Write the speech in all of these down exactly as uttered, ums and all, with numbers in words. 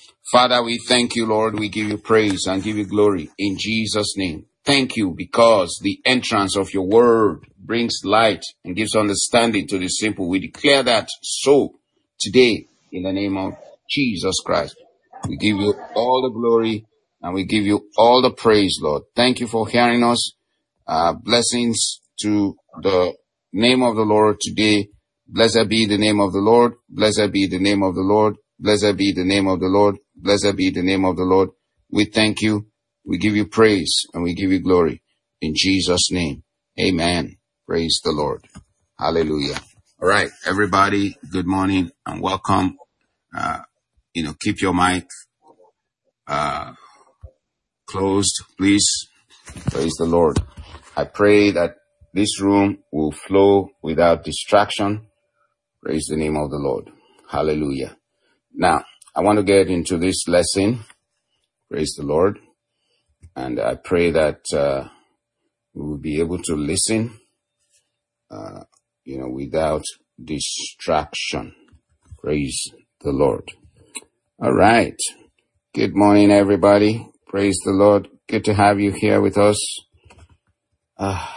Father, we thank you, Lord. We give you praise and give you glory in Jesus' name. Thank you because the entrance of your word brings light and gives understanding to the simple. We declare that so today in the name of Jesus Christ. We give you all the glory and we give you all the praise, Lord. Thank you for hearing us. Uh, blessings to the name of the Lord today. Blessed be the name of the Lord. Blessed be the name of the Lord. Blessed be the name of the Lord. Blessed be the name of the Lord. We thank you. We give you praise and we give you glory in Jesus' name. Amen. Praise the Lord. Hallelujah. All right, everybody. Good morning and welcome. Uh, you know, keep your mic, uh, closed, please. Praise the Lord. I pray that this room will flow without distraction. Praise the name of the Lord. Hallelujah. Now, I want to get into this lesson. Praise the Lord. And I pray that uh, we will be able to listen, uh, you know, without distraction. Praise the Lord. All right. Good morning, everybody. Praise the Lord. Good to have you here with us. Uh,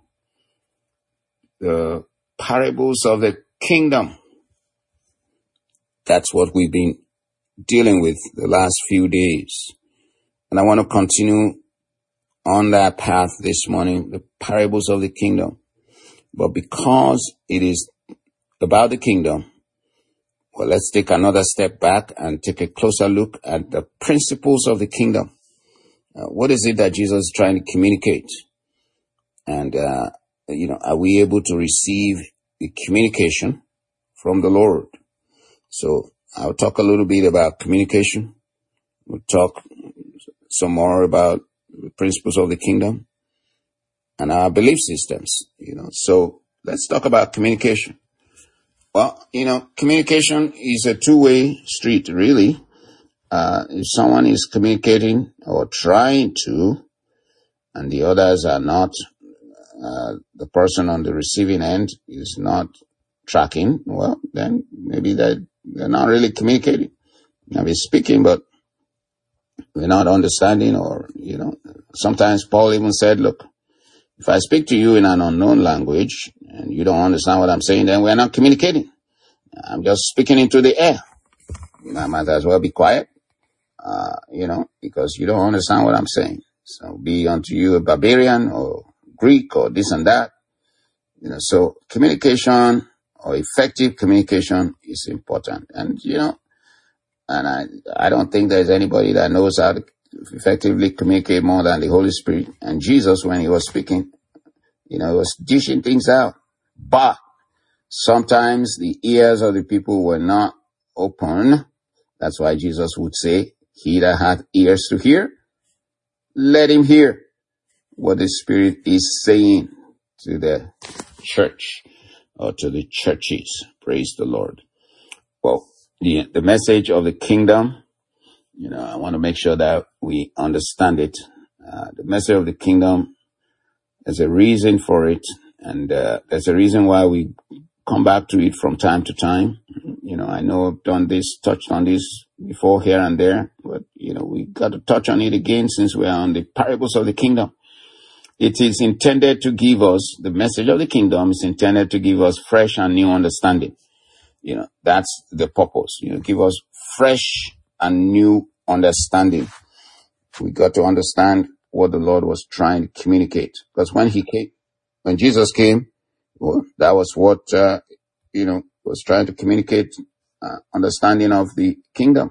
the parables of the kingdom. That's what we've been dealing with the last few days. And I want to continue on that path this morning, the parables of the kingdom. But because it is about the kingdom, well, let's take another step back and take a closer look at the principles of the kingdom. Uh, what is it that Jesus is trying to communicate? And, uh, you know, are we able to receive the communication from the Lord? So I'll talk a little bit about communication. We'll talk some more about the principles of the kingdom and our belief systems, you know. So let's talk about communication. Well, you know, communication is a two-way street, really. Uh, if someone is communicating or trying to, and the others are not, uh, the person on the receiving end is not tracking, well, then maybe they're, they're not really communicating. Maybe speaking, but we're not understanding, or, you know, sometimes Paul even said, look, if I speak to you in an unknown language and you don't understand what I'm saying, then we're not communicating. I'm just speaking into the air. You know, I might as well be quiet, uh, you know, because you don't understand what I'm saying. So be unto you a barbarian or Greek or this and that. You know, so communication or effective communication is important. And, you know, and I, I don't think there's anybody that knows how to effectively communicate more than the Holy Spirit. And Jesus, when he was speaking, you know, he was dishing things out. But sometimes the ears of the people were not open. That's why Jesus would say, he that hath ears to hear, let him hear what the Spirit is saying to the church or to the churches. Praise the Lord. Well, the, the message of the kingdom, you know, I want to make sure that we understand it. Uh, the message of the kingdom, there's a reason for it, and uh, there's a reason why we come back to it from time to time. You know, I know I've done this, touched on this before here and there, but, you know, we got to touch on it again since we're on the parables of the kingdom. It is intended to give us, the message of the kingdom is intended to give us fresh and new understanding. You know, that's the purpose, you know, give us fresh and new understanding. We got to understand what the Lord was trying to communicate. Because when he came, when Jesus came, well, that was what, uh, you know, was trying to communicate, uh, understanding of the kingdom.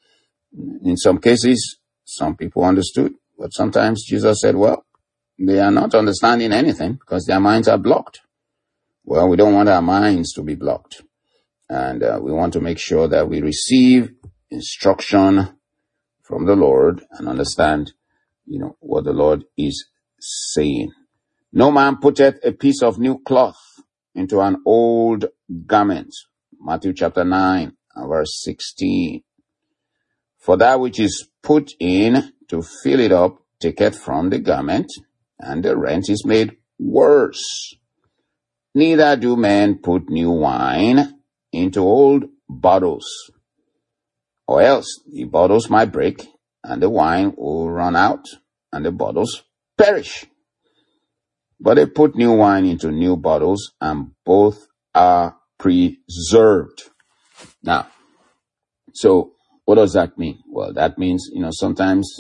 In some cases, some people understood, but sometimes Jesus said, well, they are not understanding anything because their minds are blocked. Well, we don't want our minds to be blocked. And uh, we want to make sure that we receive instruction from the Lord and understand, you know, what the Lord is saying. No man putteth a piece of new cloth into an old garment. Matthew chapter nine and verse sixteen. For that which is put in to fill it up taketh from the garment, and the rent is made worse. Neither do men put new wine into old bottles. or else the bottles might break and the wine will run out and the bottles perish. But they put new wine into new bottles and both are preserved. Now, so what does that mean? Well, that means, you know, sometimes,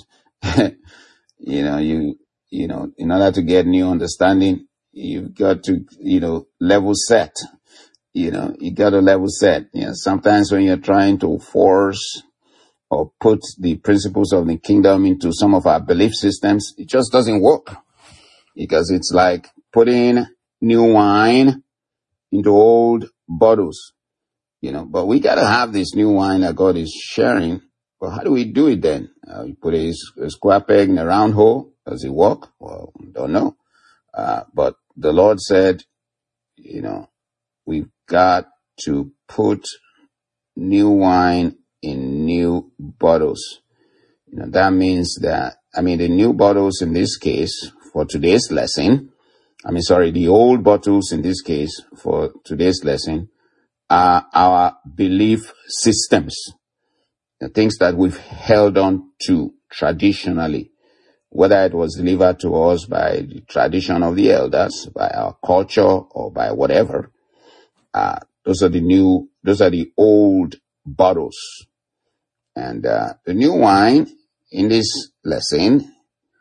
you know, you, you know, in order to get new understanding, you've got to, you know, level set. You know, you got to level set. You know, sometimes when you're trying to force or put the principles of the kingdom into some of our belief systems, it just doesn't work. Because it's like putting new wine into old bottles, you know. But we got to have this new wine that God is sharing. Well, how do we do it then? Uh, you put a, a square peg in a round hole. Does it work? Well, don't know. Uh, but the Lord said, you know, we've got to put new wine in new bottles. You know, that means that, I mean, the new bottles in this case for today's lesson, I mean, sorry, the old bottles in this case for today's lesson are our belief systems, the things that we've held on to traditionally, whether it was delivered to us by the tradition of the elders, by our culture, or by whatever. Uh, those are the new, those are the old bottles. And uh, the new wine in this lesson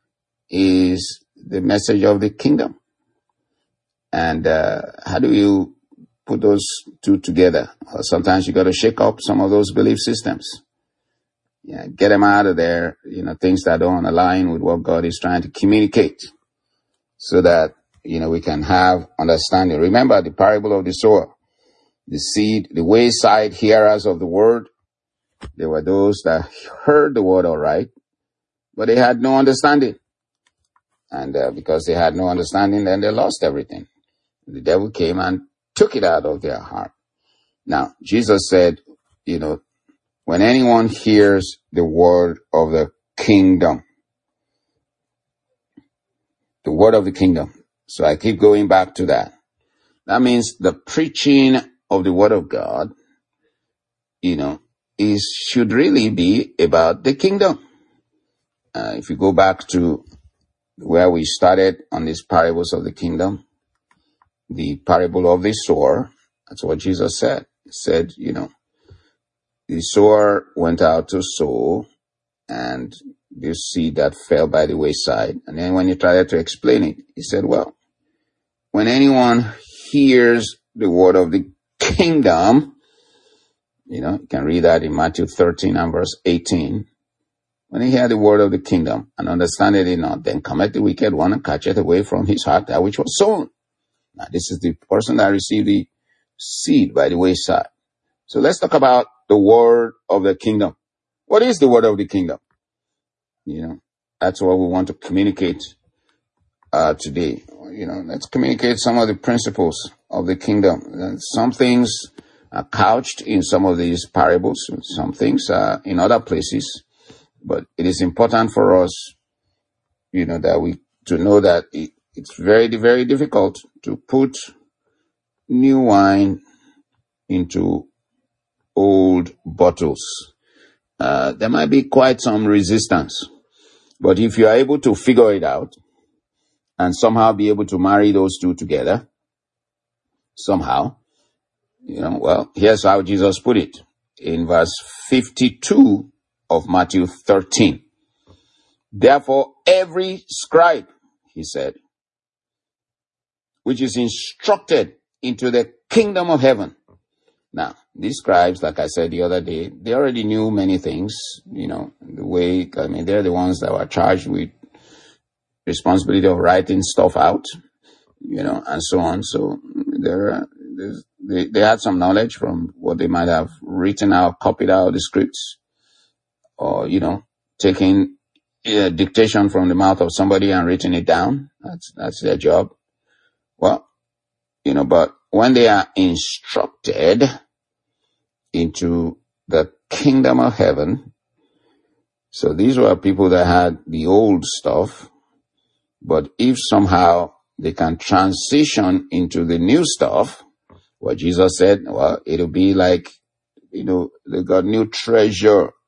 is the message of the kingdom. And uh, how do you put those two together? Well, sometimes you got to shake up some of those belief systems. Yeah, get them out of there, you know, things that don't align with what God is trying to communicate so that, you know, we can have understanding. Remember the parable of the sower, the seed, the wayside hearers of the word. There were those that heard the word all right, but they had no understanding. And uh, because they had no understanding, then they lost everything. The devil came and took it out of their heart. Now, Jesus said, you know, when anyone hears the word of the kingdom, the word of the kingdom. So I keep going back to that. That means the preaching of the word of God, you know, is should really be about the kingdom. Uh, if you go back to where we started on these parables of the kingdom, the parable of the sower, that's what Jesus said. He said, you know, the sower went out to sow, and you see that fell by the wayside. And then when he tried to explain it, he said, well, when anyone hears the word of the kingdom, you know, you can read that in Matthew thirteen and verse eighteen. When he hear the word of the kingdom and understand it not, then cometh the wicked one and catcheth away from his heart that which was sown. Now, this is the person that received the seed by the wayside. So let's talk about the word of the kingdom. What is the word of the kingdom? You know, that's what we want to communicate uh, today. You know, let's communicate some of the principles of the kingdom. And some things are couched in some of these parables. Some things are in other places. But it is important for us, you know, that we, to know that it, it's very, very difficult to put new wine into old bottles. Uh, there might be quite some resistance. But if you are able to figure it out and somehow be able to marry those two together, somehow, you know, well, here's how Jesus put it in verse fifty-two of Matthew thirteen. Therefore, every scribe, he said, which is instructed into the kingdom of heaven. Now, these scribes, like I said the other day, they already knew many things, you know, the way, I mean, they're the ones that were charged with responsibility of writing stuff out, you know, and so on. So there, they, they had some knowledge from what they might have written out, copied out the scripts, or, you know, taking a dictation from the mouth of somebody and written it down. That's, that's their job. Well, you know, but when they are instructed into the kingdom of heaven, so these were people that had the old stuff, but if somehow they can transition into the new stuff, what Jesus said, well, it'll be like, you know, they got new treasure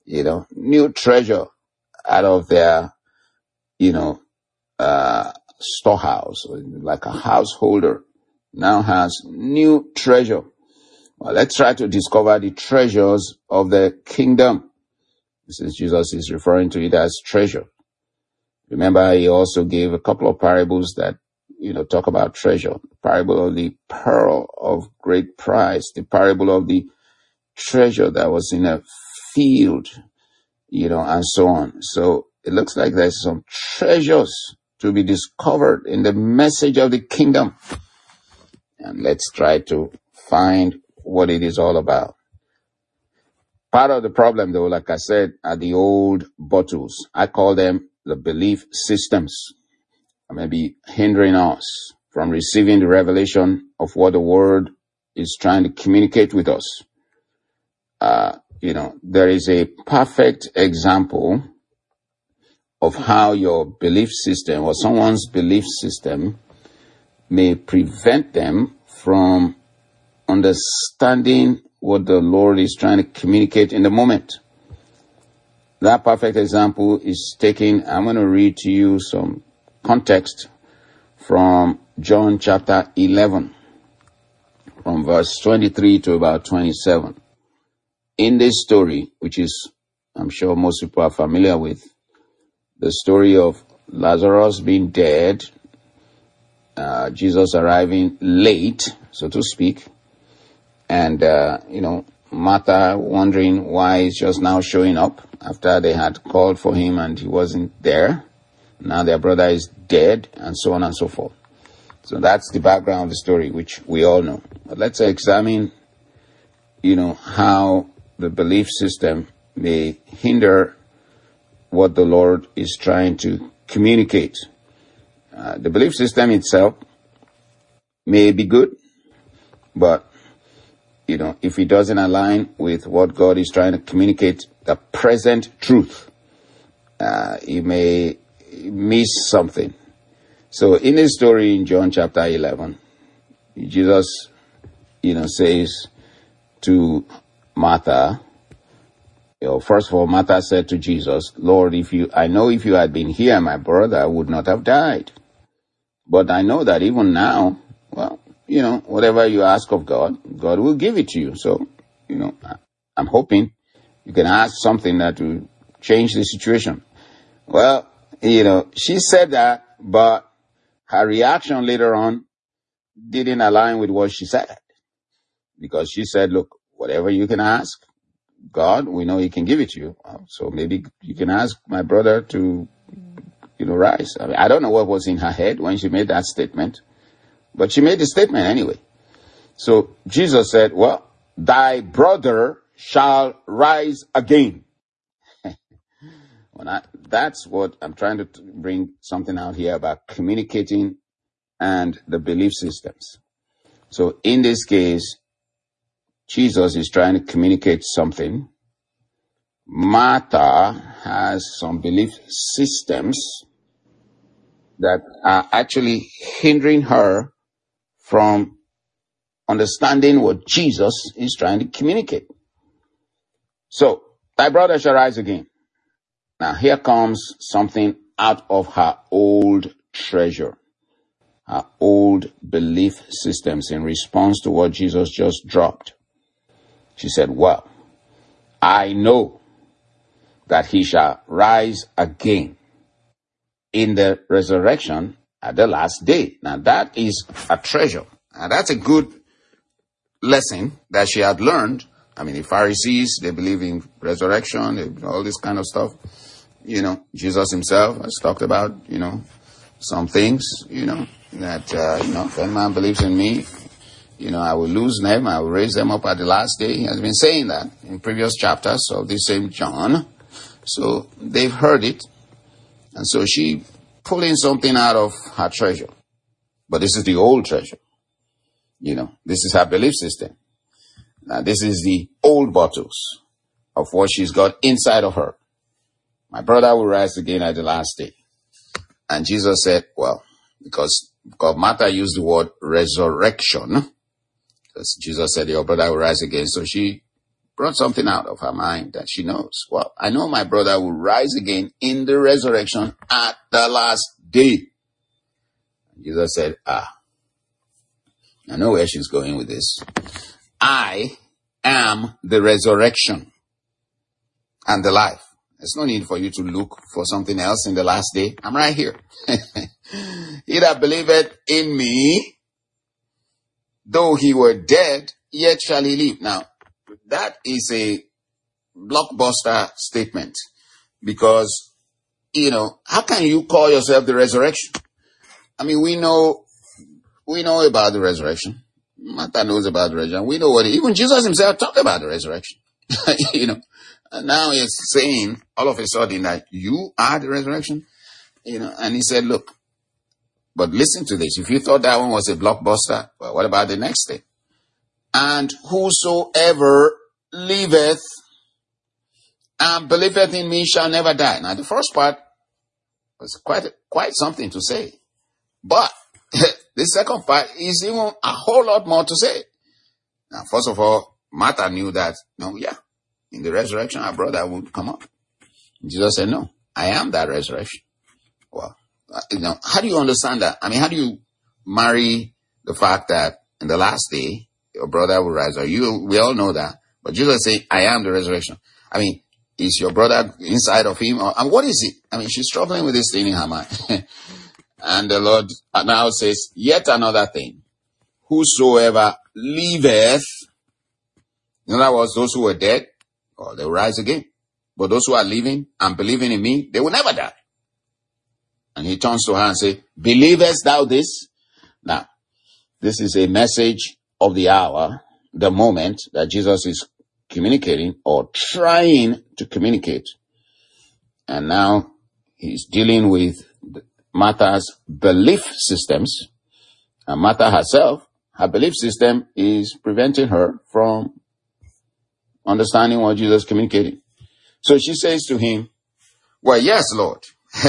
you know, new treasure out of their, you know, uh, storehouse, like a householder now has new treasure. Well, let's try to discover the treasures of the kingdom. This is Jesus is referring to it as treasure. Remember, he also gave a couple of parables that, you know, talk about treasure. The parable of the pearl of great price, the parable of the treasure that was in a field, you know, and so on. So it looks like there's some treasures to be discovered in the message of the kingdom. And let's try to find what it is all about. Part of the problem, though, like I said, are the old bottles. I call them the belief systems. Maybe hindering us from receiving the revelation of what the word is trying to communicate with us. Uh, you know, there is a perfect example of how your belief system or someone's belief system may prevent them from understanding what the Lord is trying to communicate in the moment. That perfect example is taken. I'm going to read to you some context from John chapter eleven, from verse twenty-three to about twenty-seven. In this story, which is, I'm sure most people are familiar with, the story of Lazarus being dead, uh, Jesus arriving late, so to speak, and, uh, you know, Martha wondering why he's just now showing up after they had called for him and he wasn't there. Now their brother is dead, and so on and so forth. So that's the background of the story, which we all know. But let's examine, you know, how the belief system may hinder what the Lord is trying to communicate. Uh, the belief system itself may be good, but, you know, if it doesn't align with what God is trying to communicate, the present truth, uh, it may miss something. So in this story in John chapter eleven, Jesus, you know, says to Martha, you know, first of all, Martha said to Jesus, Lord, if you, I know if you had been here, my brother would not have died. But I know that even now, well, you know, whatever you ask of God, God will give it to you. So, you know, I'm hoping you can ask something that will change the situation. Well, you know, she said that, but her reaction later on didn't align with what she said. Because she said, look, whatever you can ask God, we know he can give it to you. So maybe you can ask my brother to, you know, rise. I mean, I don't know what was in her head when she made that statement, but she made the statement anyway. So Jesus said, well, thy brother shall rise again. When I, that's what I'm trying to bring something out here about communicating and the belief systems. So in this case, Jesus is trying to communicate something. Martha has some belief systems that are actually hindering her from understanding what Jesus is trying to communicate. So, thy brother shall rise again. Now here comes something out of her old treasure, her old belief systems in response to what Jesus just dropped. She said, well, I know that he shall rise again in the resurrection at the last day. Now that is a treasure. Now that's a good lesson that she had learned. I mean, the Pharisees, they believe in resurrection, they, all this kind of stuff. You know, Jesus himself has talked about, you know, some things, you know, that, uh, you know, if any man believes in me, you know, I will lose them, I will raise them up at the last day. He has been saying that in previous chapters of this same John. So they've heard it. And so she pulling something out of her treasure. But this is the old treasure. You know, this is her belief system. Now, this is the old bottles of what she's got inside of her. My brother will rise again at the last day. And Jesus said, well, because God, Martha used the word resurrection, because Jesus said, your brother will rise again. So she brought something out of her mind that she knows. Well, I know my brother will rise again in the resurrection at the last day. Jesus said, ah, I know where she's going with this. I am the resurrection and the life. There's no need for you to look for something else in the last day. I'm right here. He that believeth in me, though he were dead, yet shall he live. Now, that is a blockbuster statement because, you know, how can you call yourself the resurrection? I mean, we know, we know about the resurrection. Martha knows about the resurrection. We know what, even Jesus himself talked about the resurrection. You know, and now he's saying all of a sudden that you are the resurrection, you know, and he said, look, but listen to this. If you thought that one was a blockbuster, well, what about the next thing? And whosoever liveth and believeth in me shall never die. Now, the first part was quite, quite something to say. But the second part is even a whole lot more to say. Now, first of all, Martha knew that, no, yeah, in the resurrection, our brother would come up. Jesus said, no, I am that resurrection. Well, you know, how do you understand that? I mean, how do you marry the fact that in the last day, your brother will rise? Or you, we all know that. But Jesus said, I am the resurrection. I mean, is your brother inside of him? Or, and what is it? I mean, she's struggling with this thing in her mind. And the Lord now says, yet another thing. Whosoever liveth, in other words, those who are dead, or they will rise again. But those who are living and believing in me, they will never die. And he turns to her and says, believest thou this? Now, this is a message of the hour, the moment that Jesus is communicating or trying to communicate. And now he's dealing with Martha's belief systems. And Martha herself, her belief system is preventing her from understanding what Jesus is communicating. So she says to him, well, yes, Lord,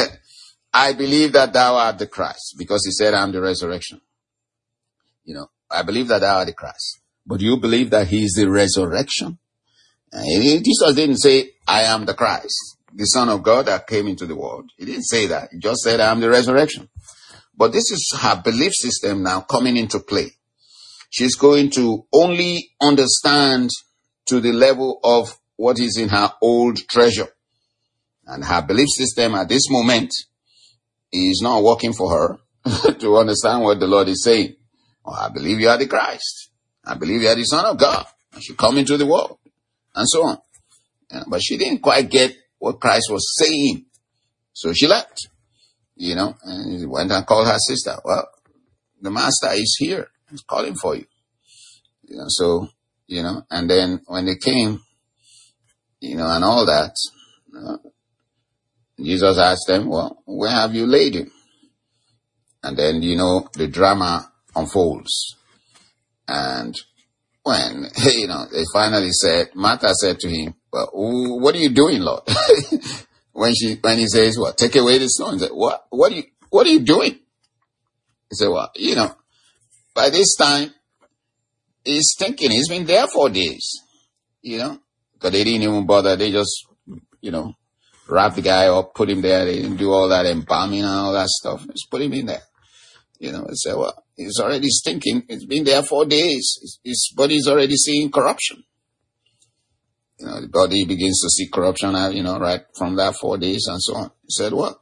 I believe that thou art the Christ, because he said, I'm the resurrection. You know, I believe that thou art the Christ. But do you believe that he is the resurrection? And Jesus didn't say, I am the Christ, the Son of God that came into the world. He didn't say that. He just said, I am the resurrection. But this is her belief system now coming into play. She's going to only understand to the level of what is in her old treasure. And her belief system at this moment is not working for her to understand what the Lord is saying. Oh, I believe you are the Christ. I believe you are the Son of God. And she come into the world. And so on. Yeah, but she didn't quite get what Christ was saying. So she left. You know, and he went and called her sister. Well, the master is here. He's calling for you. You know, so, you know, and then when they came, you know, and all that, you know, Jesus asked them, well, where have you laid him? And then, you know, the drama unfolds. And when, you know, they finally said, Martha said to him, well, what are you doing, Lord? when she, when he says, what, take away the stone. He said, what, what are you, what are you doing? He said, well, you know, by this time, he's thinking, he's been there for days, you know, because they didn't even bother. They just, you know, wrap the guy up, put him there. They didn't do all that embalming and all that stuff. Just put him in there. You know, they say, well, he's already stinking. It's been there for days. His, his body's already seeing corruption. You know, the body begins to see corruption, you know, right from that four days and so on. He said, what?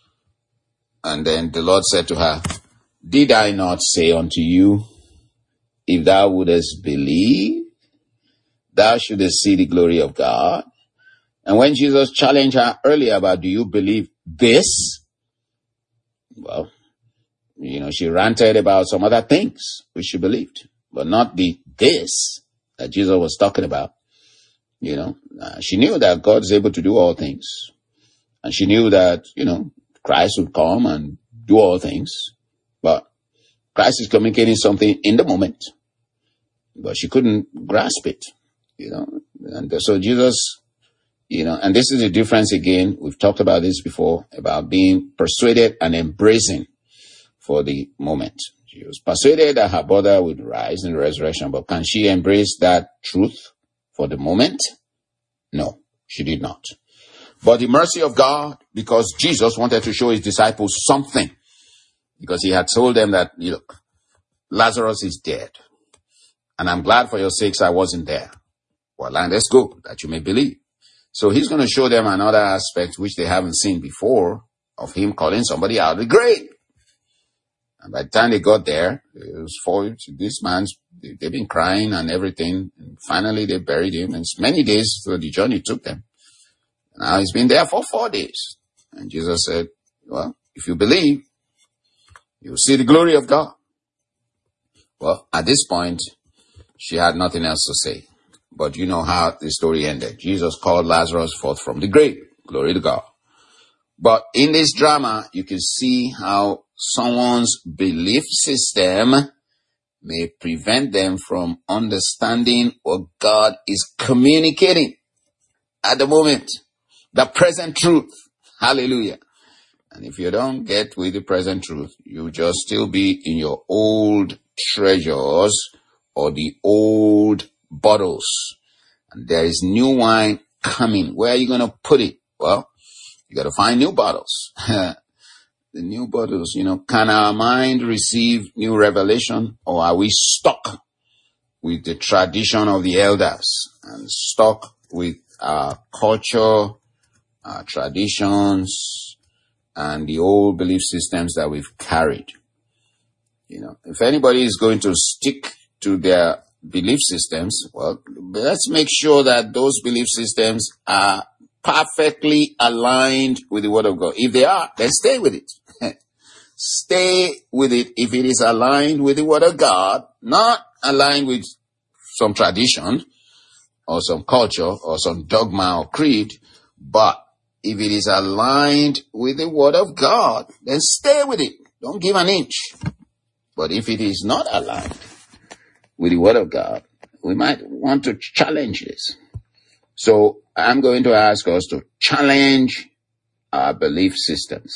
And then the Lord said to her, did I not say unto you, if thou wouldest believe, thou shouldest see the glory of God? And when Jesus challenged her earlier about, do you believe this? Well, you know, she ranted about some other things which she believed, but not the this that Jesus was talking about. You know, uh, she knew that God is able to do all things. And she knew that, you know, Christ would come and do all things. But Christ is communicating something in the moment. But she couldn't grasp it, you know. And so Jesus, you know, and this is the difference again. We've talked about this before, about being persuaded and embracing for the moment. She was persuaded that her brother would rise in the resurrection, but can she embrace that truth For the moment, no, she did not. But the mercy of God, because Jesus wanted to show his disciples something, because he had told them that, look, Lazarus is dead, and I'm glad for your sakes I wasn't there. Well, let's go, that you may believe. So he's going to show them another aspect which they haven't seen before of him calling somebody out of the grave. And by the time they got there, it was for this man's, they've been crying and everything. And finally they buried him. And it's many days so the journey took them. Now he's been there for four days. And Jesus said, well, if you believe, you'll see the glory of God. Well, at this point, she had nothing else to say. But you know how the story ended. Jesus called Lazarus forth from the grave. Glory to God. But in this drama, you can see how someone's belief system may prevent them from understanding what God is communicating at the moment. The present truth. Hallelujah. And if you don't get with the present truth, you just still be in your old treasures or the old bottles. And there is new wine coming. Where are you going to put it? Well, you got to find new bottles. The new bottles, you know, can our mind receive new revelation, or are we stuck with the tradition of the elders and stuck with our culture, our traditions, and the old belief systems that we've carried? You know, if anybody is going to stick to their belief systems, well, let's make sure that those belief systems are perfectly aligned with the Word of God. If they are, then stay with it. Stay with it if it is aligned with the Word of God, not aligned with some tradition or some culture or some dogma or creed. But if it is aligned with the Word of God, then stay with it. Don't give an inch. But if it is not aligned with the Word of God, we might want to challenge this. So I'm going to ask us to challenge our belief systems.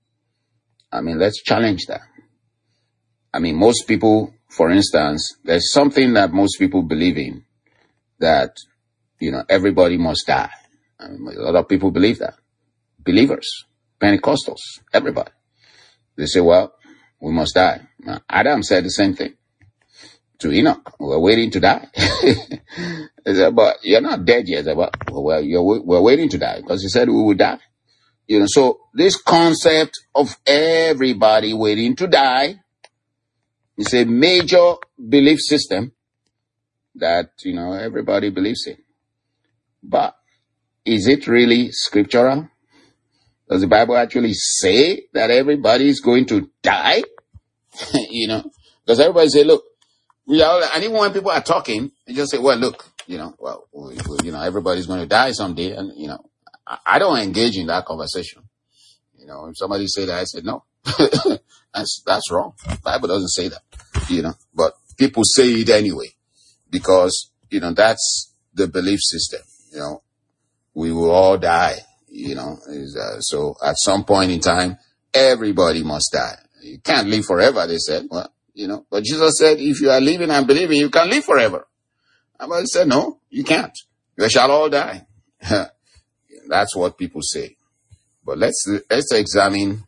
I mean, let's challenge that. I mean, most people, for instance, there's something that most people believe in, that, you know, everybody must die. I mean, a lot of people believe that. Believers, Pentecostals, everybody. They say, well, we must die. Now, Adam said the same thing to Enoch. We're waiting to die. He said, but you're not dead yet. Said, well, well you're, we're waiting to die, because he said we would die. You know, so this concept of everybody waiting to die is a major belief system that, you know, everybody believes in. But is it really scriptural? Does the Bible actually say that everybody is going to die? You know, because everybody say, look, we are, and even when people are talking, they just say, well, look, you know, well, we, we, you know, everybody's going to die someday. And, you know, I, I don't engage in that conversation. You know, if somebody say that, I said, no, that's, that's wrong. The Bible doesn't say that, you know, but people say it anyway, because, you know, that's the belief system. You know, we will all die, you know, is, uh, so at some point in time, everybody must die. You can't live forever, they said. Well, you know, but Jesus said, if you are living and believing, you can live forever. And I said, no, you can't. You shall all die. That's what people say. But let's, let's examine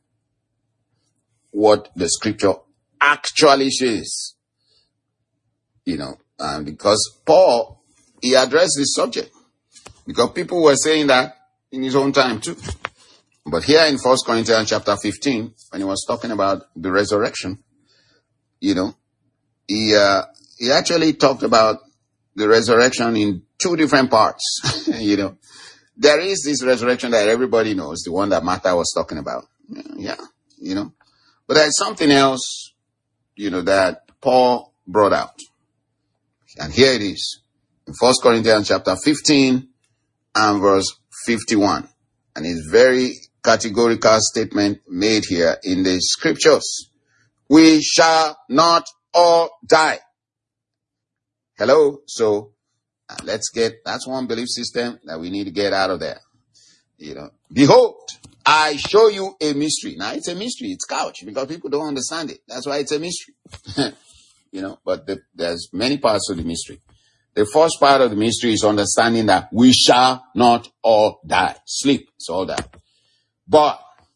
what the scripture actually says. You know, um, because Paul, he addressed this subject, because people were saying that in his own time too. But here in First Corinthians chapter fifteen, when he was talking about the resurrection, you know, he, uh, he actually talked about the resurrection in two different parts. You know, there is this resurrection that everybody knows, the one that Martha was talking about. Yeah, you know, but there's something else, you know, that Paul brought out. And here it is in First Corinthians chapter fifteen and verse fifty-one. And it's very categorical statement made here in the scriptures. We shall not all die. Hello. So uh, let's get, that's one belief system that we need to get out of there. You know, behold, I show you a mystery. Now it's a mystery. It's couch, because people don't understand it. That's why it's a mystery. You know, but the, there's many parts of the mystery. The first part of the mystery is understanding that we shall not all die. Sleep, it's all that. But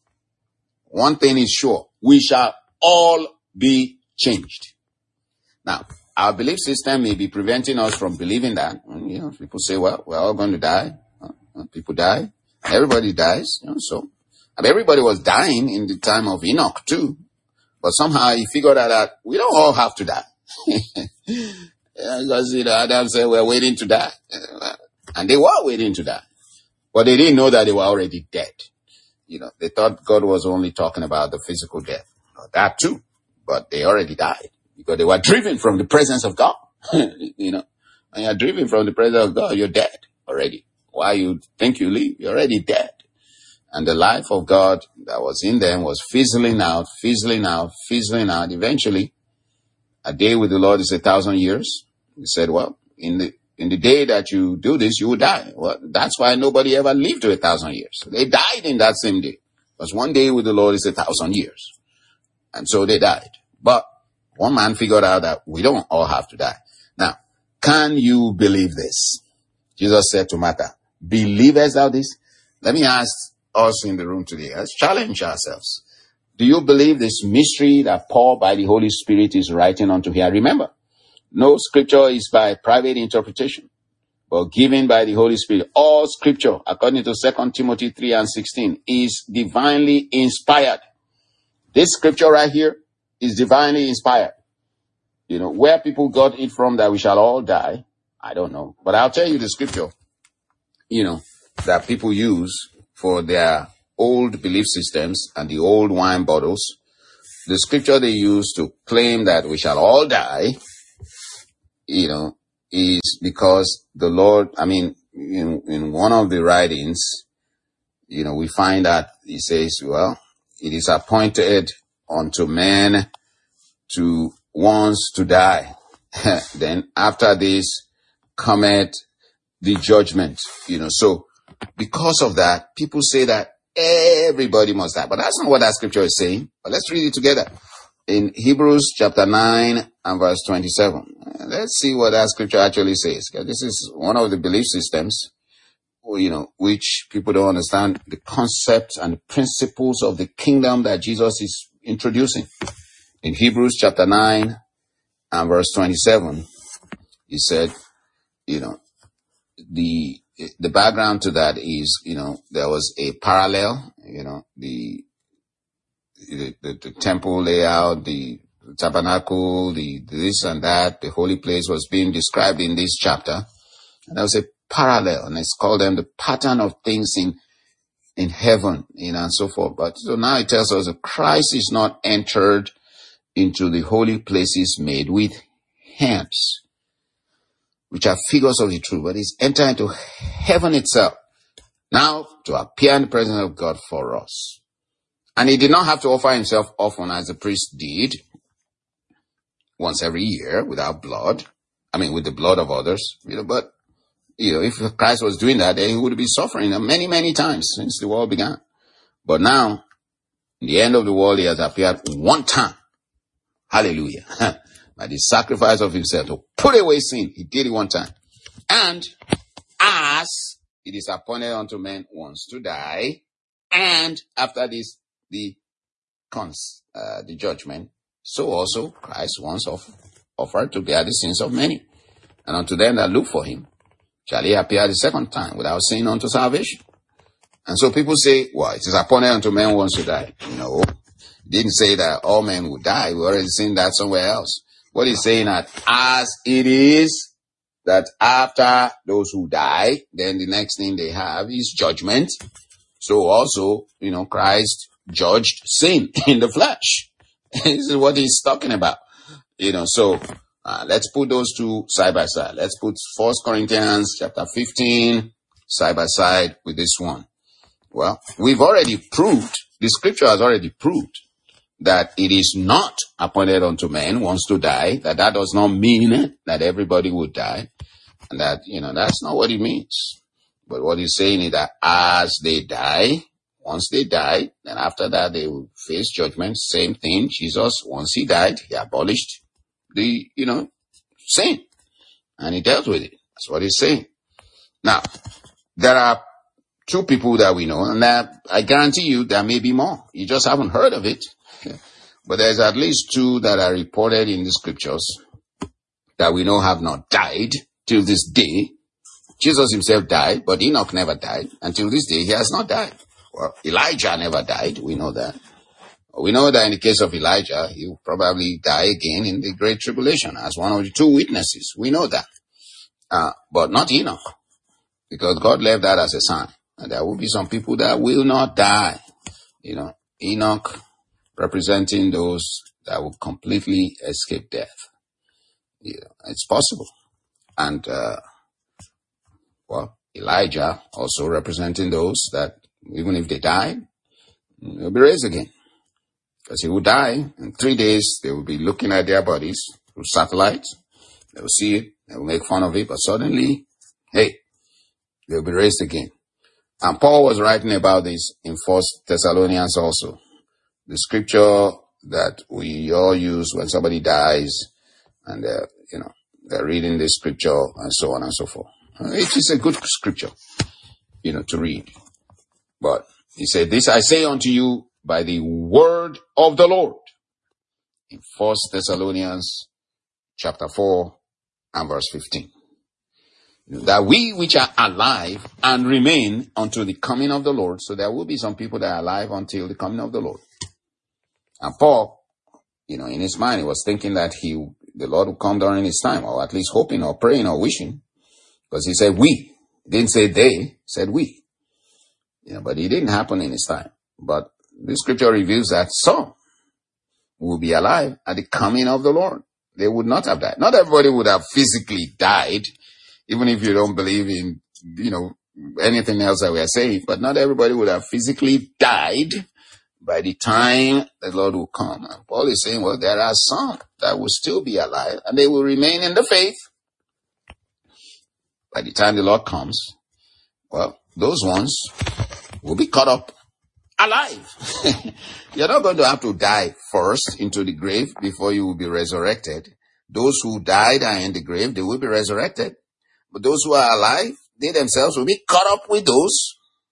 one thing is sure, we shall all be changed. Now, our belief system may be preventing us from believing that. You know, people say, well, we're all going to die. People die. Everybody dies. You know, so, and everybody was dying in the time of Enoch too. But somehow he figured out that we don't all have to die. Because, you know, Adam said, we're waiting to die. And they were waiting to die. But they didn't know that they were already dead. You know, they thought God was only talking about the physical death. That too. But they already died. Because they were driven from the presence of God. You know, when you're driven from the presence of God, you're dead already. Why you think you live? You're already dead. And the life of God that was in them was fizzling out, fizzling out, fizzling out. Eventually, a day with the Lord is a thousand years. He said, well, in the in the day that you do this, you will die. Well, that's why nobody ever lived to a thousand years. They died in that same day. Because one day with the Lord is a thousand years. And so they died. But one man figured out that we don't all have to die. Now, can you believe this? Jesus said to Martha, believest thou this? Let me ask us in the room today. Let's challenge ourselves. Do you believe this mystery that Paul by the Holy Spirit is writing unto here? Remember, no scripture is by private interpretation, but given by the Holy Spirit. All scripture, according to Second Timothy three and sixteen, is divinely inspired. This scripture right here is divinely inspired. You know, where people got it from that we shall all die, I don't know. But I'll tell you the scripture, you know, that people use for their old belief systems and the old wine bottles. The scripture they use to claim that we shall all die, you know, is because the Lord, I mean, in, in one of the writings, you know, we find that he says, well, it is appointed unto men to once to die. Then after this cometh the judgment, you know. So because of that, people say that everybody must die. But that's not what that scripture is saying. But let's read it together. In Hebrews chapter nine and verse twenty-seven. Let's see what that scripture actually says. This is one of the belief systems, you know, which people don't understand the concepts and the principles of the kingdom that Jesus is introducing. In Hebrews chapter nine and verse twenty-seven, he said, you know, the the background to that is, you know, there was a parallel, you know, the the, the, the temple layout, the tabernacle, the this and that, the holy place was being described in this chapter. And there was a parallel, and it's called them the pattern of things in in heaven, you know, and so forth. But so now it tells us that Christ is not entered into the holy places made with hands, which are figures of the truth, but he's entered into heaven itself, now to appear in the presence of God for us. And he did not have to offer himself often as the priest did, once every year without blood. I mean, with the blood of others, you know, but, you know, if Christ was doing that, then he would be suffering many, many times since the world began. But now, in the end of the world, he has appeared one time. Hallelujah. By the sacrifice of himself to put away sin. He did it one time. And as it is appointed unto men once to die, and after this, the cons, uh, the judgment, so also Christ once off, offered to bear the sins of many. And unto them that look for him shall he appear the second time without sin unto salvation. And so people say, well, it is appointed unto men once to die. No, he didn't say that all men would die. We already seen that somewhere else. What he's saying that as it is that after those who die, then the next thing they have is judgment. So also, you know, Christ judged sin in the flesh. This is what he's talking about. You know, so uh, let's put those two side by side. Let's put First Corinthians chapter fifteen side by side with this one. Well, we've already proved, the scripture has already proved that it is not appointed unto men once to die, that that does not mean that everybody would die, and that, you know, that's not what it means. But what he's saying is that as they die, once they die, then after that they will face judgment. Same thing. Jesus, once he died, he abolished the, you know, sin. And he dealt with it. That's what he's saying. Now, there are two people that we know, and that I guarantee you there may be more. You just haven't heard of it. But there's at least two that are reported in the scriptures that we know have not died till this day. Jesus himself died, but Enoch never died. Until this day, he has not died. Well, Elijah never died. We know that. We know that in the case of Elijah, he will probably die again in the Great Tribulation as one of the two witnesses. We know that. Uh, but not Enoch, because God left that as a sign. And there will be some people that will not die. You know, Enoch representing those that will completely escape death. Yeah, it's possible. And, uh, well, Elijah also representing those that even if they die, they'll be raised again. Because he will die in three days. They will be looking at their bodies through satellites. They will see it. They will make fun of it. But suddenly, hey, they'll be raised again. And Paul was writing about this in First Thessalonians also. The scripture that we all use when somebody dies and, uh, you know, they're reading the scripture and so on and so forth. It is a good scripture, you know, to read. But he said, this I say unto you by the word of the Lord. In First Thessalonians chapter four and verse fifteen. That we which are alive and remain until the coming of the Lord. So there will be some people that are alive until the coming of the Lord. And Paul, you know, in his mind, he was thinking that he, the Lord will come during his time, or at least hoping or praying or wishing. Because he said we. He didn't say they, he said we. Yeah, but it didn't happen in his time. But the scripture reveals that some will be alive at the coming of the Lord. They would not have died. Not everybody would have physically died, even if you don't believe in, you know, anything else that we are saying. But not everybody would have physically died by the time the Lord will come. And Paul is saying, well, there are some that will still be alive and they will remain in the faith by the time the Lord comes. Well, those ones will be caught up alive. You're not going to have to die first into the grave before you will be resurrected. Those who died are in the grave, they will be resurrected. But those who are alive, they themselves will be caught up with those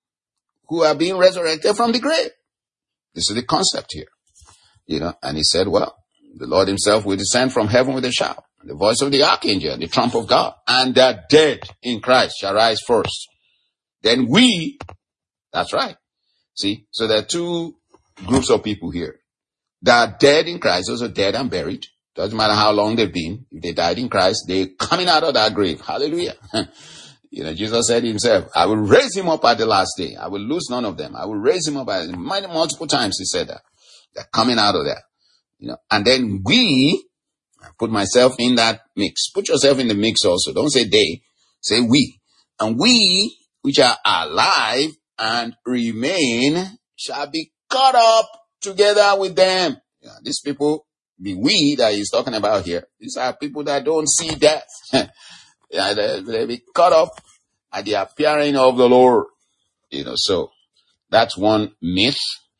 who are being resurrected from the grave. This is the concept here. You know, and he said, well, the Lord himself will descend from heaven with a shout, the voice of the archangel, the trump of God, and the dead in Christ shall rise first. Then we, that's right. See, so there are two groups of people here. They are dead in Christ, those are dead and buried. Doesn't matter how long they've been. If they died in Christ, they're coming out of that grave. Hallelujah. You know, Jesus said himself, I will raise him up at the last day. I will lose none of them. I will raise him up at many multiple times. He said that. They're coming out of there. You know, and then we, I put myself in that mix. Put yourself in the mix also. Don't say they, say we. And we, which are alive and remain, shall be caught up together with them. You know, these people, the we that he's talking about here, these are people that don't see death. Yeah, they, they'll be caught up at the appearing of the Lord. You know, so that's one myth,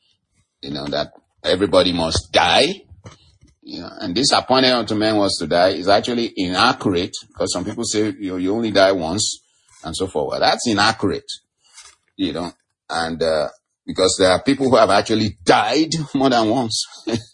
you know, that everybody must die. You know, and this appointed unto men was to die is actually inaccurate, because some people say, you know, you only die once and so forth. Well, that's inaccurate, you know, and, uh, because there are people who have actually died more than once.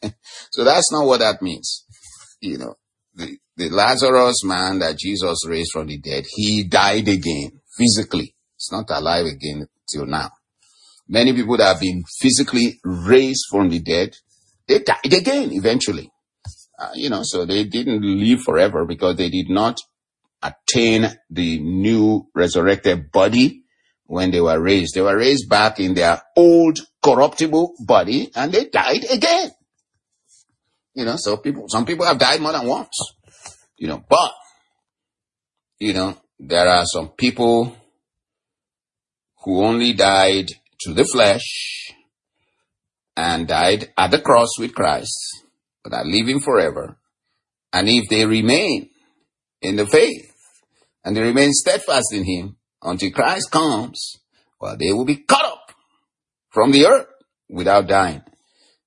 So that's not what that means. You know, the, the Lazarus man that Jesus raised from the dead, he died again physically. It's not alive again till now. Many people that have been physically raised from the dead, they died again eventually. Uh, you know, so they didn't live forever because they did not attain the new resurrected body when they were raised. They were raised back in their old corruptible body and they died again. You know, so people, some people have died more than once, you know, but, you know, there are some people who only died to the flesh and died at the cross with Christ, but are living forever. And if they remain in the faith and they remain steadfast in him until Christ comes, well, they will be cut up from the earth without dying.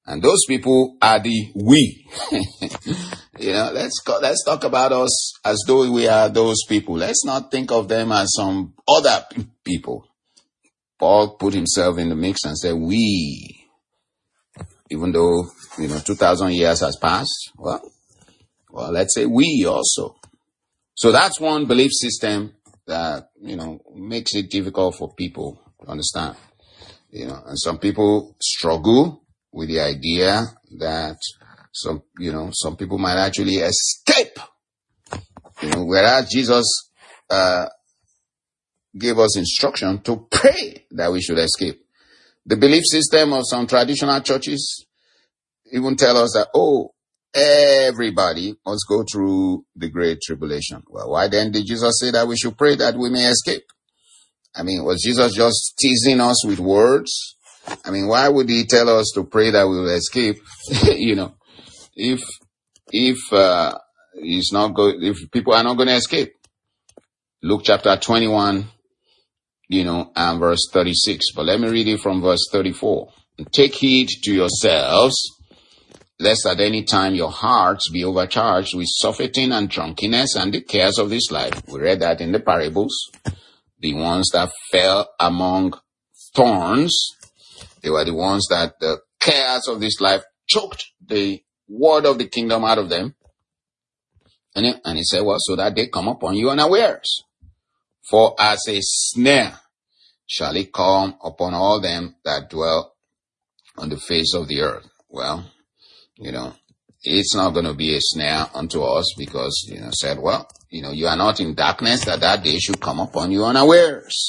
And those people are the we. You know, let's go, let's talk about us as though we are those people. Let's not think of them as some other people. Paul put himself in the mix and said, we, even though, you know, two thousand years has passed. Well, well, let's say we also. So that's one belief system that, you know, makes it difficult for people to understand. You know, and some people struggle with the idea that some, you know, some people might actually escape. You know, whereas Jesus uh gave us instruction to pray that we should escape. The belief system of some traditional churches even tell us that, oh, everybody must go through the great tribulation. Well, why then did Jesus say that we should pray that we may escape? I mean, was Jesus just teasing us with words? I mean, why would he tell us to pray that we will escape? You know, if, if, uh, it's not go, if people are not going to escape. Luke chapter twenty-one, you know, and verse thirty-six. But let me read it from verse thirty-four. Take heed to yourselves, lest at any time your hearts be overcharged with surfeiting and drunkenness and the cares of this life. We read that in the parables. The ones that fell among thorns, they were the ones that the cares of this life choked the word of the kingdom out of them. And he, and he said, well, so that they come upon you unawares. For as a snare shall it come upon all them that dwell on the face of the earth. Well, you know, it's not going to be a snare unto us because, you know, said, well, you know, you are not in darkness that that day should come upon you unawares.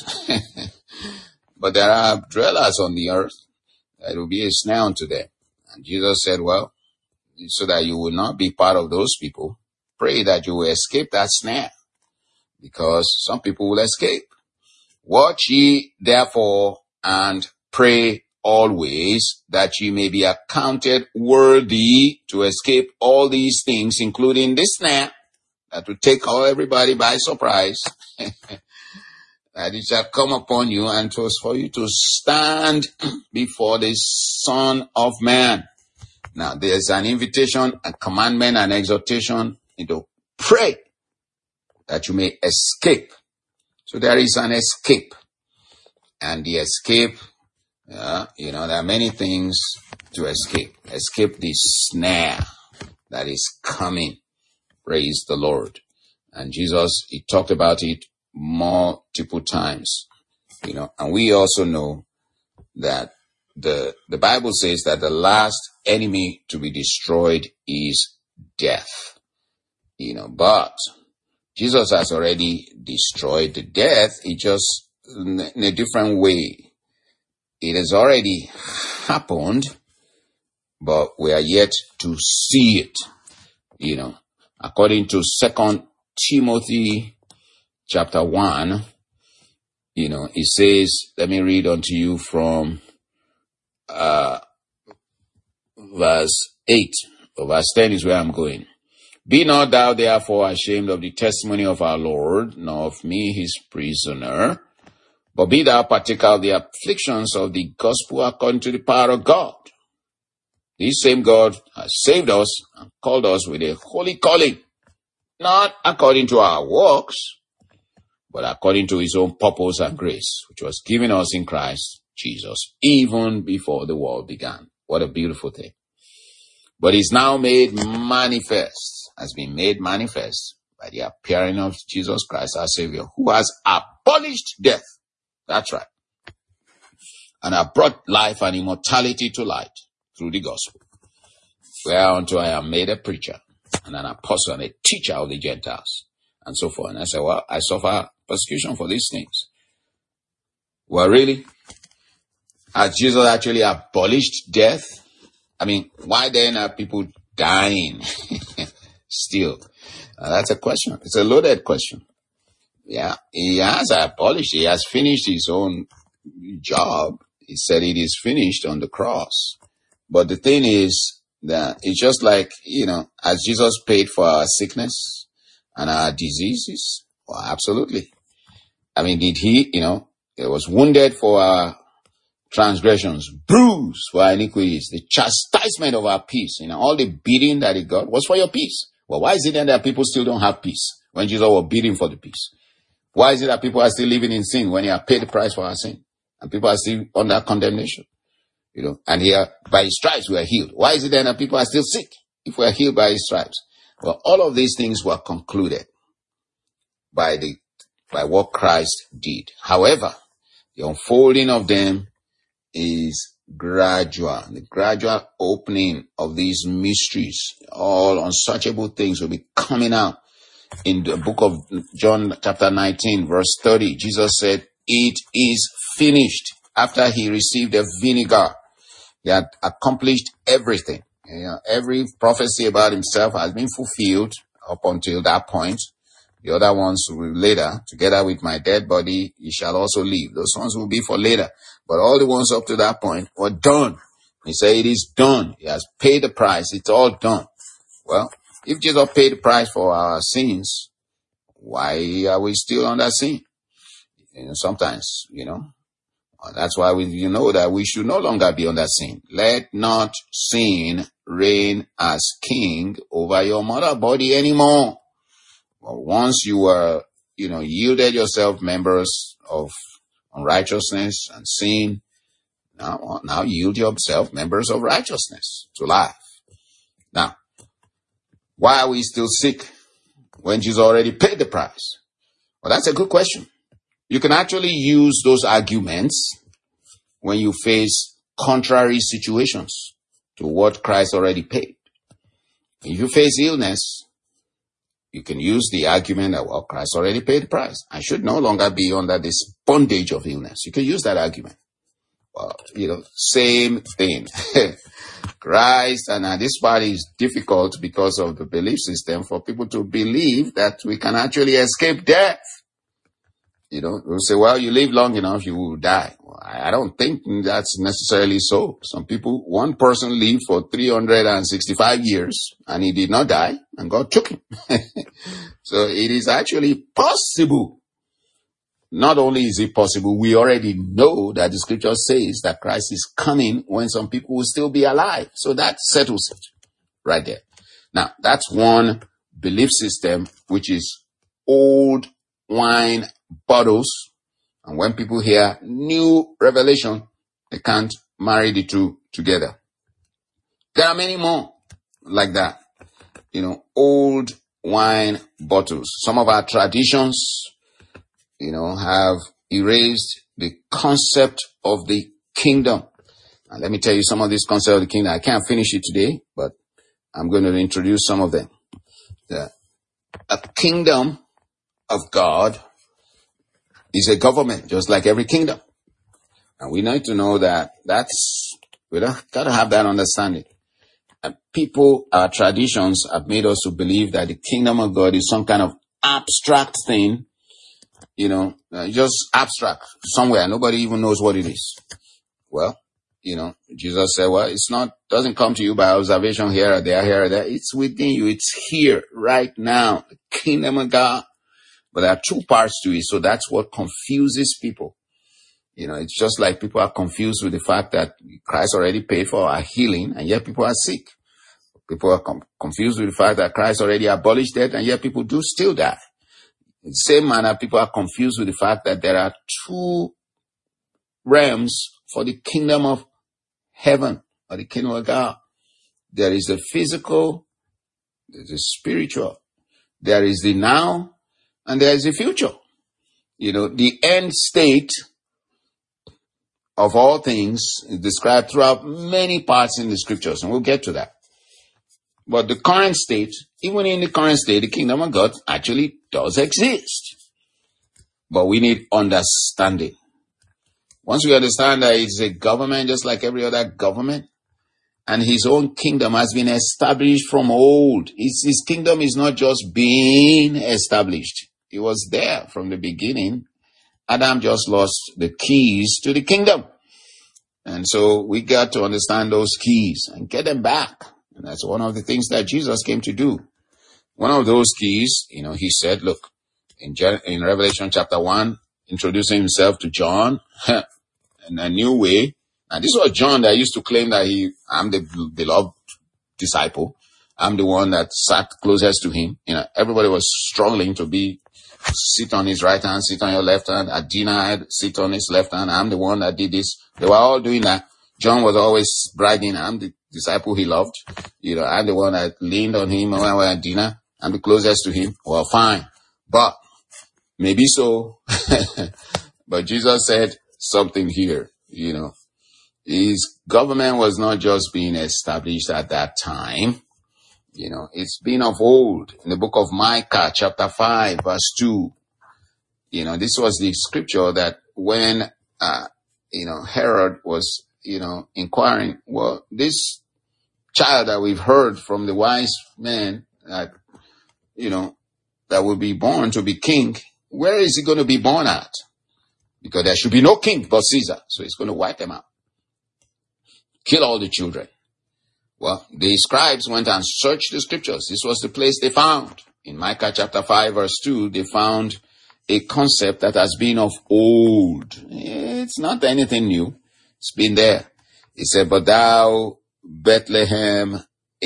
But there are dwellers on the earth that will be a snare unto them. And Jesus said, well, so that you will not be part of those people, pray that you will escape that snare, because some people will escape. Watch ye therefore and pray always that ye may be accounted worthy to escape all these things, including this snare that will take all everybody by surprise. That it shall come upon you, and it was for you to stand before the Son of Man. Now, there's an invitation, a commandment, an exhortation into pray that you may escape. So there is an escape. And the escape, uh, you know, there are many things to escape. Escape the snare that is coming. Praise the Lord. And Jesus, he talked about it multiple times, you know, and we also know that the, the Bible says that the last enemy to be destroyed is death, you know, but Jesus has already destroyed the death. It just in a different way. It has already happened, but we are yet to see it, you know, according to Second Timothy chapter one, you know, it says, let me read unto you from uh verse eight, or verse ten is where I'm going. Be not thou therefore ashamed of the testimony of our Lord, nor of me his prisoner, but be thou partaker of the afflictions of the gospel according to the power of God. This same God has saved us and called us with a holy calling, not according to our works, but according to his own purpose and grace, which was given us in Christ Jesus, even before the world began. What a beautiful thing. But is now made manifest, has been made manifest by the appearing of Jesus Christ, our Savior, who has abolished death. That's right. And have brought life and immortality to light through the gospel. Whereunto I am made a preacher and an apostle and a teacher of the Gentiles, and so forth. And I said, well, I suffer persecution for these things. Well, really? Has Jesus actually abolished death? I mean, why then are people dying still? Uh, that's a question. It's a loaded question. Yeah, he has abolished. He has finished his own job. He said it is finished on the cross. But the thing is that it's just like, you know, as Jesus paid for our sickness and our diseases. Well, absolutely. I mean, did he, you know, he was wounded for our transgressions, bruised for our iniquities. The chastisement of our peace, you know, all the beating that he got was for your peace. Well, why is it then that people still don't have peace when Jesus was beating for the peace? Why is it that people are still living in sin when he has paid the price for our sin? And people are still under condemnation, you know, and here by his stripes we are healed. Why is it then that people are still sick if we are healed by his stripes? Well, all of these things were concluded by the, by what Christ did. However, the unfolding of them is gradual. The gradual opening of these mysteries, all unsearchable things will be coming out. In the book of John chapter nineteen verse thirty, Jesus said, it is finished. After he received the vinegar, he had accomplished everything. You know, every prophecy about himself has been fulfilled up until that point. The other ones will be later. Together with my dead body, he shall also live. Those ones will be for later. But all the ones up to that point were done. He said, it is done. He has paid the price. It's all done. Well, if Jesus paid the price for our sins, why are we still under sin? You know, sometimes, you know, that's why we, you know, that we should no longer be under sin. Let not sin reign as king over your mortal body anymore. Well, once you were, you know, yielded yourself members of unrighteousness and sin, now, now yield yourself members of righteousness to life. Now, why are we still sick when Jesus already paid the price? Well, that's a good question. You can actually use those arguments when you face contrary situations to what Christ already paid. If you face illness, you can use the argument that, well, Christ already paid the price. I should no longer be under this bondage of illness. You can use that argument. Well, you know, same thing. Christ, and uh, this part is difficult because of the belief system for people to believe that we can actually escape death. You know, we'll say, well, you live long enough, you will die. Well, I, I don't think that's necessarily so. Some people, one person lived for three hundred sixty-five years and he did not die and God took him. So it is actually possible. Not only is it possible, we already know that the scripture says that Christ is coming when some people will still be alive. So that settles it right there. Now, that's one belief system, which is old wine bottles. And when people hear new revelation, they can't marry the two together. There are many more like that. You know, old wine bottles. Some of our traditions, you know, have erased the concept of the kingdom. And let me tell you some of this concept of the kingdom. I can't finish it today, but I'm going to introduce some of them. The, a kingdom of God is a government, just like every kingdom. And we need to know that that's, we got to have that understanding. And people, our traditions have made us to believe that the kingdom of God is some kind of abstract thing. You know, uh, just abstract somewhere. Nobody even knows what it is. Well, you know, Jesus said, well, it's not, doesn't come to you by observation here or there, here or there. It's within you. It's here right now. The kingdom of God. But there are two parts to it. So that's what confuses people. You know, it's just like people are confused with the fact that Christ already paid for our healing and yet people are sick. People are com- confused with the fact that Christ already abolished death and yet people do still die. In the same manner, people are confused with the fact that there are two realms for the kingdom of heaven or the kingdom of God. There is the physical, there is the spiritual, there is the now, and there is the future. You know, the end state of all things is described throughout many parts in the scriptures, and we'll get to that. But the current state, even in the current state, the kingdom of God actually does exist. But we need understanding. Once we understand that it's a government just like every other government, and his own kingdom has been established from old. His, his kingdom is not just being established. It was there from the beginning. Adam just lost the keys to the kingdom. And so we got to understand those keys and get them back. And that's one of the things that Jesus came to do. One of those keys, you know, he said, look, in, in Revelation chapter one, introducing himself to John in a new way, And this was John that used to claim that he, I'm the beloved disciple. I'm the one that sat closest to him. You know, everybody was struggling to be, sit on his right hand, sit on your left hand. Adina, sit on his left hand. I'm the one that did this. They were all doing that. John was always bragging, I'm the disciple he loved. You know, I'm the one that leaned on him when we were at dinner. I'm the closest to him. Well, fine. But maybe so. But Jesus said something here, you know. His government was not just being established at that time. You know, it's been of old. In the book of Micah, chapter five, verse two. You know, this was the scripture that when, uh, you know, Herod was, you know, inquiring, well, this child that we've heard from the wise men that, you know, that will be born to be king, where is he going to be born at? Because there should be no king but Caesar. So he's going to wipe them out. Kill all the children. Well, the scribes went and searched the scriptures. This was the place they found. In Micah chapter five verse two, they found a concept that has been of old. It's not anything new. It's been there. It said, but thou, Bethlehem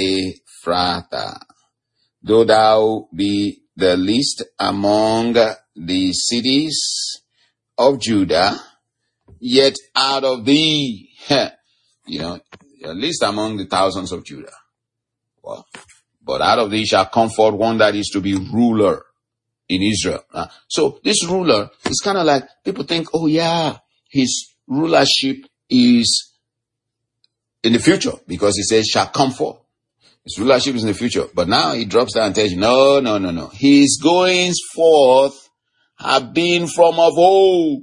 Ephrathah, though thou be the least among the cities of Judah, yet out of thee, you know, at least among the thousands of Judah. Well, but out of thee shall come forth one that is to be ruler in Israel. Uh, so this ruler is kind of like, people think, oh yeah, his rulership is in the future because he says shall come forth. His rulership is in the future. But now he drops down and tells you, no, no, no, no. His goings forth have been from of old.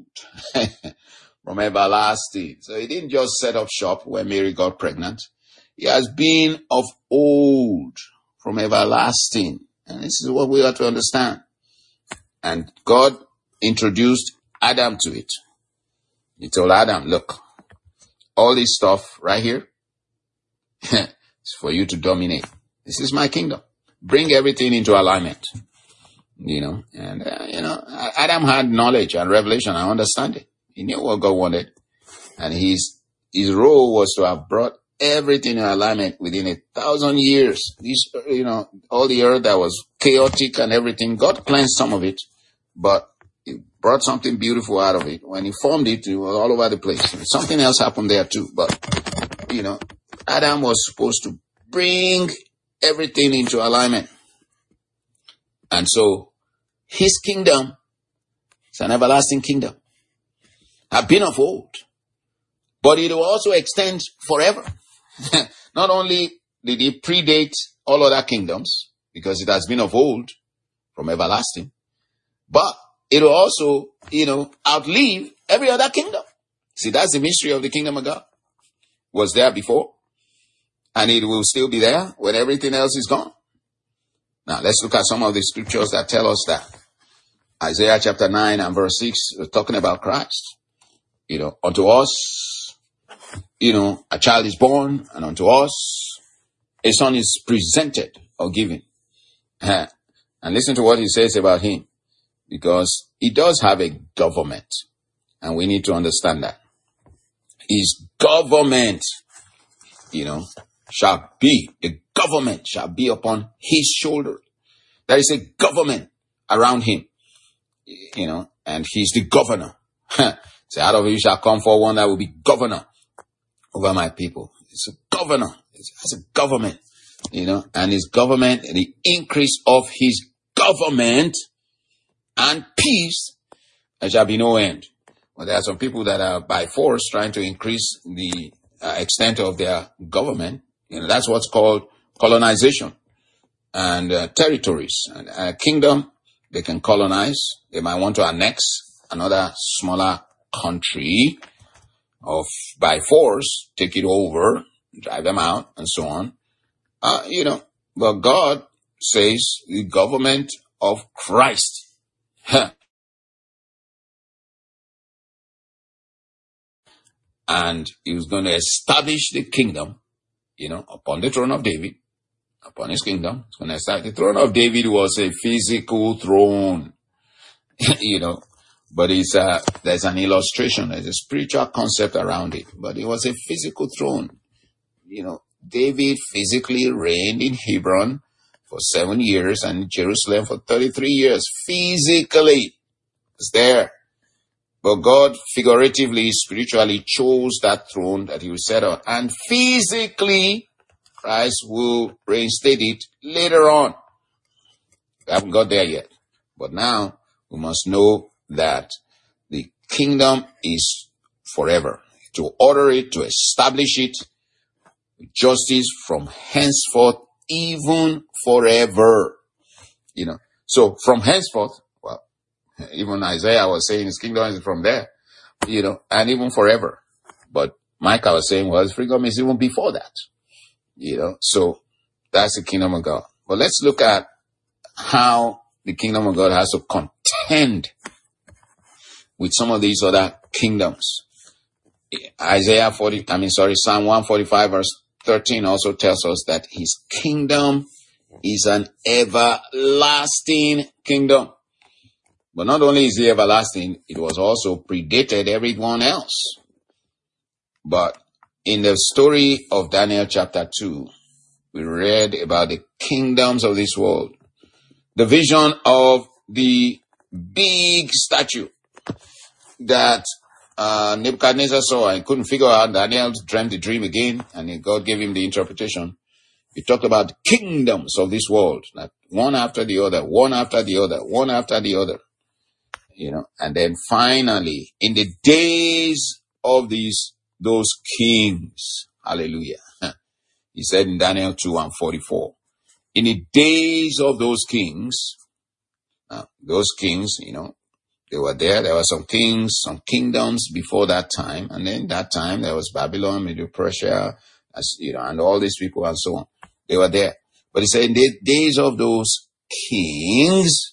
From everlasting. So he didn't just set up shop when Mary got pregnant. He has been of old, from everlasting. And this is what we have to understand. And God introduced Adam to it. He told Adam, look, all this stuff right here is for you to dominate. This is my kingdom. Bring everything into alignment. You know, and, uh, you know, Adam had knowledge and revelation and understanding. He knew what God wanted. And his, his role was to have brought everything in alignment within a thousand years. This, you know, all the earth that was chaotic and everything, God cleansed some of it, but he brought something beautiful out of it. When he formed it, it was all over the place. Something else happened there too. But, you know, Adam was supposed to bring everything into alignment. And so his kingdom is an everlasting kingdom. Have been of old, but it will also extend forever. Not only did it predate all other kingdoms, because it has been of old, from everlasting, but it will also, you know, outlive every other kingdom. See, that's the mystery of the kingdom of God. It was there before, and it will still be there when everything else is gone. Now, let's look at some of the scriptures that tell us that. Isaiah chapter nine and verse six, we're talking about Christ. You know, unto us, you know, a child is born, and unto us, a son is presented or given. And listen to what he says about him, because he does have a government, and we need to understand that. His government, you know, shall be, the government shall be upon his shoulder. There is a government around him, you know, and he's the governor. Say, out of you shall come forth one that will be governor over my people. It's a governor. It's a government, you know, and his government, the increase of his government and peace, there shall be no end. Well, there are some people that are by force trying to increase the uh, extent of their government. You know, that's what's called colonization and uh, territories. And a kingdom, they can colonize. They might want to annex another smaller country of by force, take it over, drive them out, and so on. Uh, you know, but God says the government of Christ. And he was going to establish the kingdom, you know, upon the throne of David, upon his kingdom. He's going to establish the throne of David was a physical throne, you know. But it's uh there's an illustration, there's a spiritual concept around it. But it was a physical throne. You know, David physically reigned in Hebron for seven years and in Jerusalem for thirty-three years. Physically, it's there. But God figuratively, spiritually chose that throne that he will set on. And physically, Christ will reinstate it later on. We haven't got there yet. But now, we must know that the kingdom is forever. To order it, to establish it, justice from henceforth, even forever. You know, so from henceforth, well, even Isaiah was saying his kingdom is from there, you know, and even forever. But Micah was saying, well, his kingdom is even before that, you know, so that's the kingdom of God. But let's look at how the kingdom of God has to contend with some of these other kingdoms. Isaiah forty, I mean, sorry, Psalm one forty-five verse thirteen also tells us that his kingdom is an everlasting kingdom. But not only is it everlasting, it was also predated everyone else. But in the story of Daniel chapter two, we read about the kingdoms of this world. The vision of the big statue that uh, Nebuchadnezzar saw and couldn't figure out. Daniel dreamt the dream again, and God gave him the interpretation. He talked about the kingdoms of this world, like one after the other, one after the other, one after the other. You know, and then finally, in the days of these, those kings, hallelujah. He said in Daniel two and forty-four, in the days of those kings, uh, those kings, you know, they were there. There were some kings, some kingdoms before that time. And then that time there was Babylon, Medo Persia, as, you know, and all these people and so on. They were there. But he said in the days of those kings,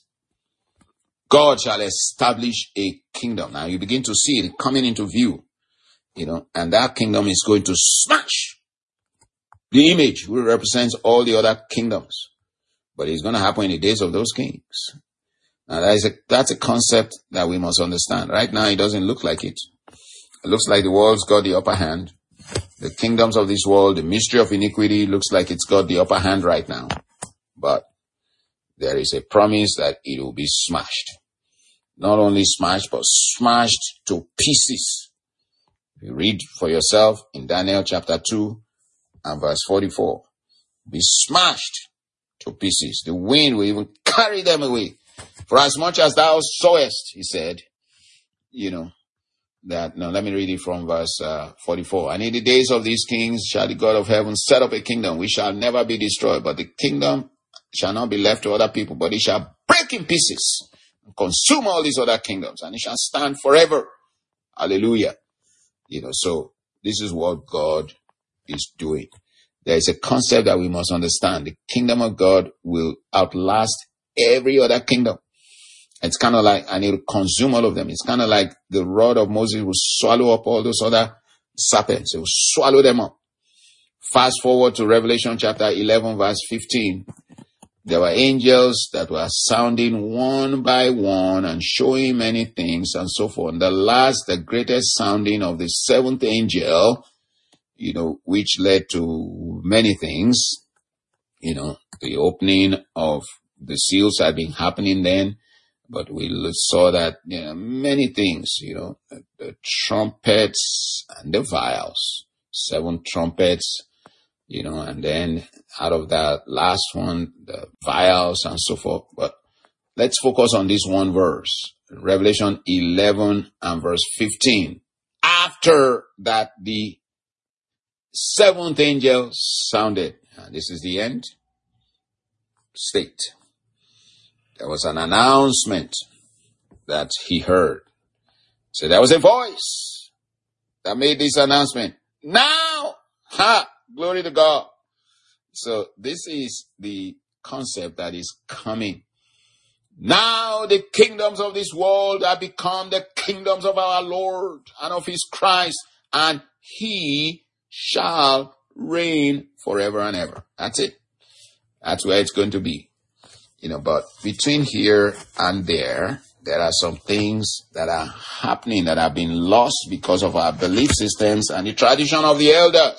God shall establish a kingdom. Now you begin to see it coming into view, you know, and that kingdom is going to smash the image which represents all the other kingdoms. But it's going to happen in the days of those kings. Now that is a, that's a concept that we must understand. Right now it doesn't look like it. It looks like the world's got the upper hand. The kingdoms of this world, the mystery of iniquity looks like it's got the upper hand right now. But there is a promise that it will be smashed. Not only smashed, but smashed to pieces. You read for yourself in Daniel chapter two and verse forty-four. Be smashed to pieces. The wind will even carry them away. For as much as thou sawest, he said, you know, that, no, let me read it from verse uh, forty-four. And in the days of these kings shall the God of heaven set up a kingdom which shall never be destroyed, but the kingdom shall not be left to other people, but it shall break in pieces and consume all these other kingdoms, and it shall stand forever. Hallelujah. You know, so this is what God is doing. There is a concept that we must understand. The kingdom of God will outlast every other kingdom. It's kind of like, and it will consume all of them. It's kind of like the rod of Moses will swallow up all those other serpents. It will swallow them up. Fast forward to Revelation chapter eleven, verse fifteen. There were angels that were sounding one by one and showing many things and so forth. And the last, the greatest sounding of the seventh angel, you know, which led to many things, you know, the opening of the seals had been happening then, but we saw that, you know, many things, you know, the, the trumpets and the vials, seven trumpets, you know, and then out of that last one, the vials and so forth. But let's focus on this one verse, Revelation eleven and verse fifteen. After that, the seventh angel sounded. And this is the end state. There was an announcement that he heard. So there was a voice that made this announcement. Now, ha, glory to God. So this is the concept that is coming. Now the kingdoms of this world have become the kingdoms of our Lord and of his Christ, and he shall reign forever and ever. That's it. That's where it's going to be. You know, but between here and there, there are some things that are happening that have been lost because of our belief systems and the tradition of the elders.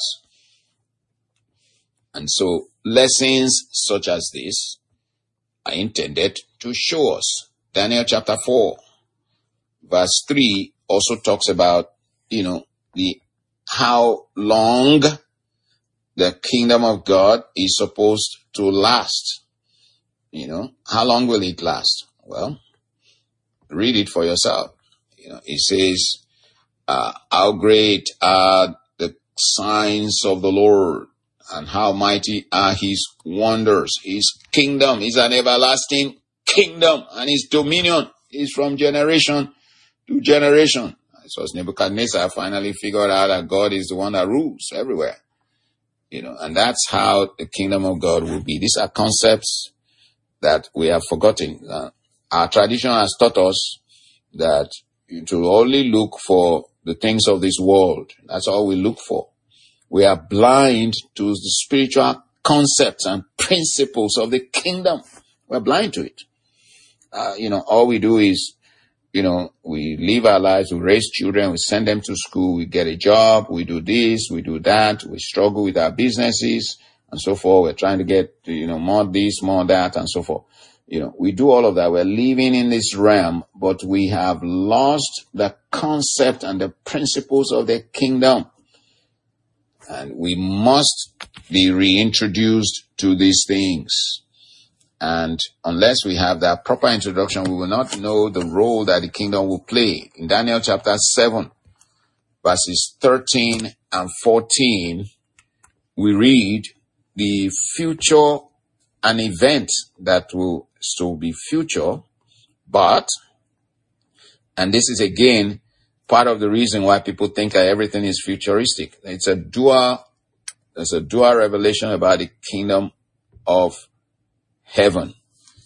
And so lessons such as this are intended to show us. Daniel chapter four, verse three also talks about, you know, the how long the kingdom of God is supposed to last. You know, how long will it last? Well, read it for yourself. You know, it says, uh, how great are the signs of the Lord, and how mighty are his wonders. His kingdom is an everlasting kingdom, and his dominion is from generation to generation. So as Nebuchadnezzar finally figured out that God is the one that rules everywhere. You know, and that's how the kingdom of God will be. These are concepts that we have forgotten. Uh, our tradition has taught us that to only look for the things of this world. That's all we look for. We are blind to the spiritual concepts and principles of the kingdom. We're blind to it. Uh, you know, all we do is, you know, we live our lives, we raise children, we send them to school, we get a job, we do this, we do that, we struggle with our businesses and so forth. We're trying to get, you know, more this, more that, and so forth. You know, we do all of that. We're living in this realm, but we have lost the concept and the principles of the kingdom. And we must be reintroduced to these things. And unless we have that proper introduction, we will not know the role that the kingdom will play. In Daniel chapter seven, verses thirteen and fourteen, we read the future, an event that will still be future, but, and this is again part of the reason why people think that everything is futuristic. It's a dual, there's a dual revelation about the kingdom of heaven.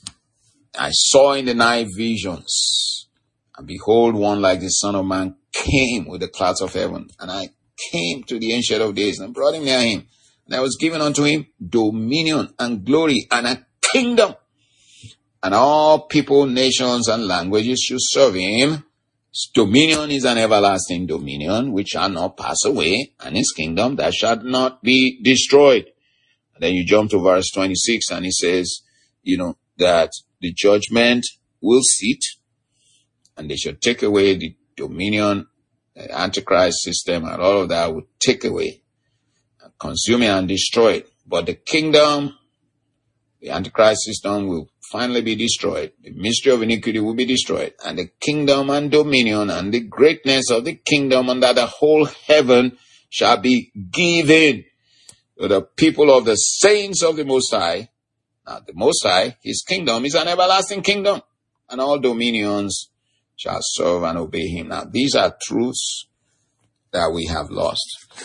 I saw in the night visions, and behold, one like the Son of Man came with the clouds of heaven. And I came to the Ancient of Days and brought him near him. And I was given unto him dominion and glory and a kingdom. And all people, nations, and languages should serve him. His dominion is an everlasting dominion which shall not pass away, and his kingdom that shall not be destroyed. And then you jump to verse twenty-six, and he says, you know, that the judgment will sit, and they shall take away the dominion, the Antichrist system, and all of that will take away, consume it and destroy it. But the kingdom, the Antichrist system will finally be destroyed. The mystery of iniquity will be destroyed. And the kingdom and dominion and the greatness of the kingdom under the whole heaven shall be given to the people of the saints of the Most High. Now, the Most High, his kingdom is an everlasting kingdom, and all dominions shall serve and obey him. Now, these are truths that we have lost.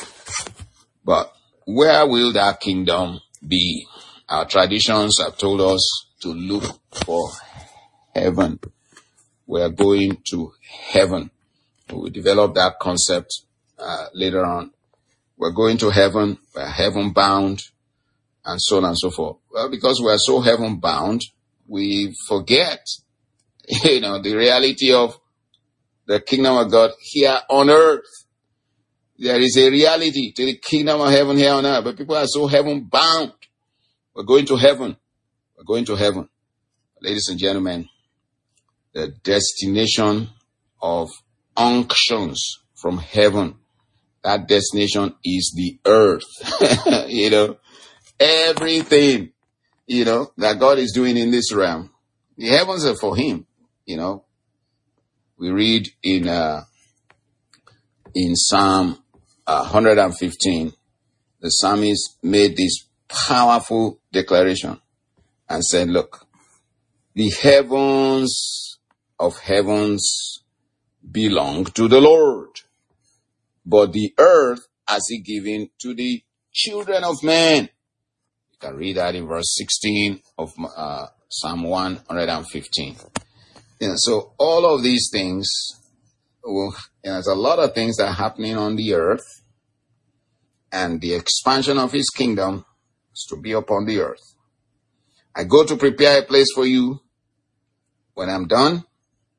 But where will that kingdom be? Our traditions have told us to look for heaven. We are going to heaven. We will develop that concept uh, later on. We're going to heaven. We're heaven bound, and so on and so forth. Well, because we are so heaven bound, we forget, you know, the reality of the kingdom of God here on earth. There is a reality to the kingdom of heaven here on earth, but people are so heaven bound. We're going to heaven. We're going to heaven. Ladies and gentlemen, the destination of unctions from heaven, that destination is the earth. You know, everything, you know, that God is doing in this realm, the heavens are for him. You know, we read in, uh, in Psalm uh, one hundred fifteen, the psalmist made this powerful declaration and said, look, the heavens of heavens belong to the Lord, but the earth has he given to the children of men. You can read that in verse sixteen of uh, Psalm one hundred fifteen. You know, so all of these things, will, you know, there's a lot of things that are happening on the earth, and the expansion of his kingdom is to be upon the earth. I go to prepare a place for you. When I'm done,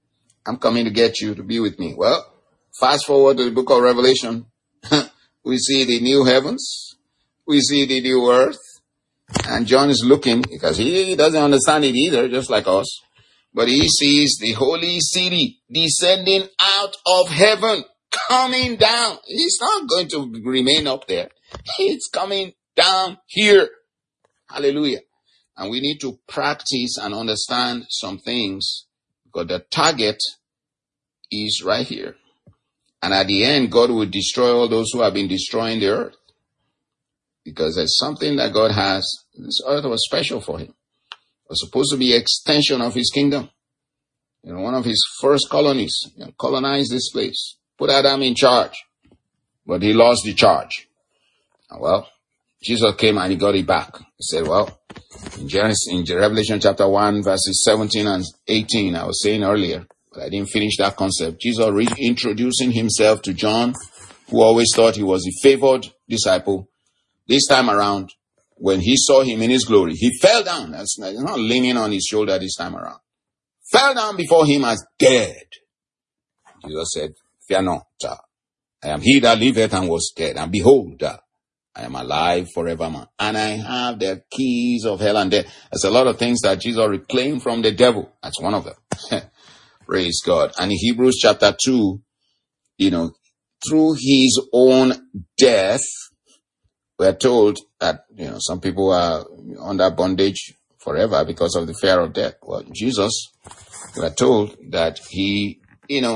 I'm coming to get you to be with me. Well, fast forward to the book of Revelation. We see the new heavens. We see the new earth. And John is looking because he doesn't understand it either, just like us. But he sees the holy city descending out of heaven, coming down. He's not going to remain up there. It's coming down here. Hallelujah. And we need to practice and understand some things because the target is right here. And at the end, God will destroy all those who have been destroying the earth. Because there's something that God has. This earth was special for him. It was supposed to be an extension of his kingdom. You know, one of his first colonies, you know, colonized this place. Put Adam in charge. But he lost the charge. And well, Jesus came and he got it back. He said, well, in, Genesis, in Revelation chapter one, verses seventeen and eighteen, I was saying earlier, but I didn't finish that concept. Jesus reintroducing himself to John, who always thought he was the favored disciple. This time around, when he saw him in his glory, he fell down. That's not, he's not leaning on his shoulder this time around. Fell down before him as dead. Jesus said, fear not. I am he that liveth and was dead. And behold, I am alive forevermore. And I have the keys of hell and death. There's a lot of things that Jesus reclaimed from the devil. That's one of them. Praise God. And in Hebrews chapter two, you know, through his own death, we're told that, you know, some people are under bondage forever because of the fear of death. Well, Jesus, we're told that he, you know,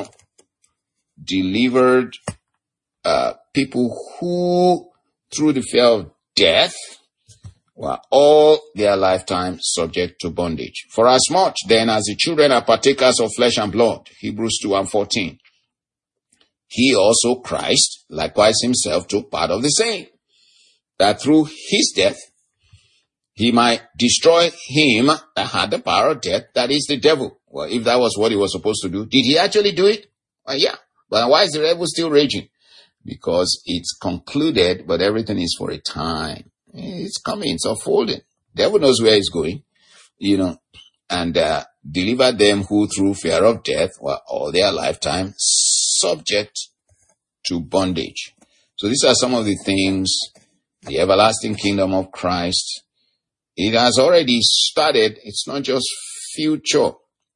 delivered uh, people who, through the fear of death, were all their lifetime subject to bondage. For as much then as the children are partakers of flesh and blood, Hebrews two and fourteen, he also, Christ, likewise himself took part of the same, that through his death, he might destroy him that had the power of death, that is the devil. Well, if that was what he was supposed to do, did he actually do it? Well, yeah. But why is the devil still raging? Because it's concluded, but everything is for a time. It's coming, it's unfolding. The devil knows where he's going, you know, and uh, deliver them who through fear of death were all their lifetime subject to bondage. So these are some of the things. The everlasting kingdom of Christ, it has already started. It's not just future.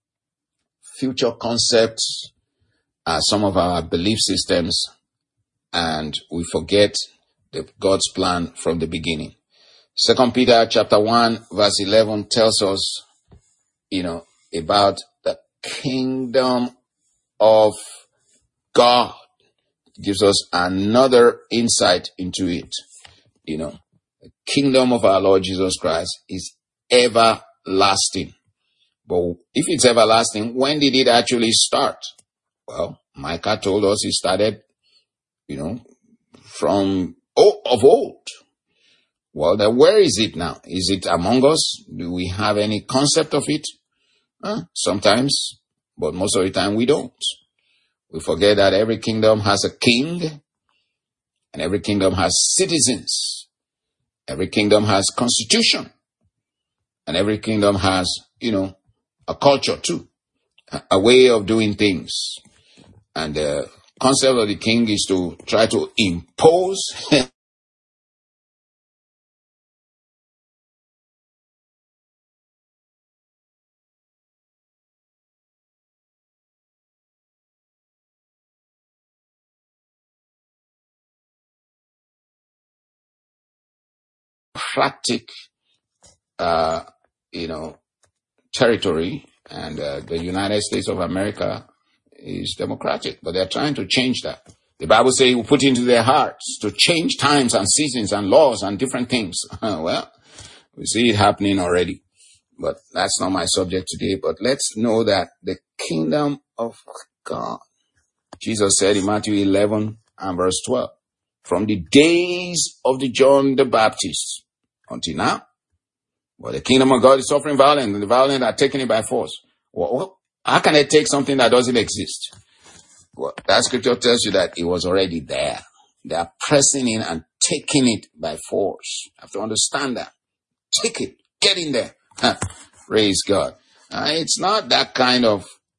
Future concepts are some of our belief systems, and we forget the God's plan from the beginning. Second Peter chapter one, verse eleven tells us, you know, about the kingdom of God. It gives us another insight into it. You know, the kingdom of our Lord Jesus Christ is everlasting. But if it's everlasting, when did it actually start? Well, Micah told us it started, you know, from oh, of old. Well, then where is it now? Is it among us? Do we have any concept of it? Huh? Sometimes, but most of the time we don't. We forget that every kingdom has a king, and every kingdom has citizens. Every kingdom has constitution. And every kingdom has, you know, a culture too. A way of doing things. And the concept of the king is to try to impose democratic, uh, you know, territory, and uh, the United States of America is democratic, but they're trying to change that. The Bible says, "Will put into their hearts to change times and seasons and laws and different things." Well, we see it happening already, but that's not my subject today. But let's know that the kingdom of God, Jesus said in Matthew eleven and verse twelve, from the days of the John the Baptist until now, well, the kingdom of God is suffering violence, and the violent are taking it by force. Well, well, how can it take something that doesn't exist? Well, that scripture tells you that it was already there. They are pressing in and taking it by force. You have to understand that. Take it. Get in there. Praise God. Uh, it's not that kind of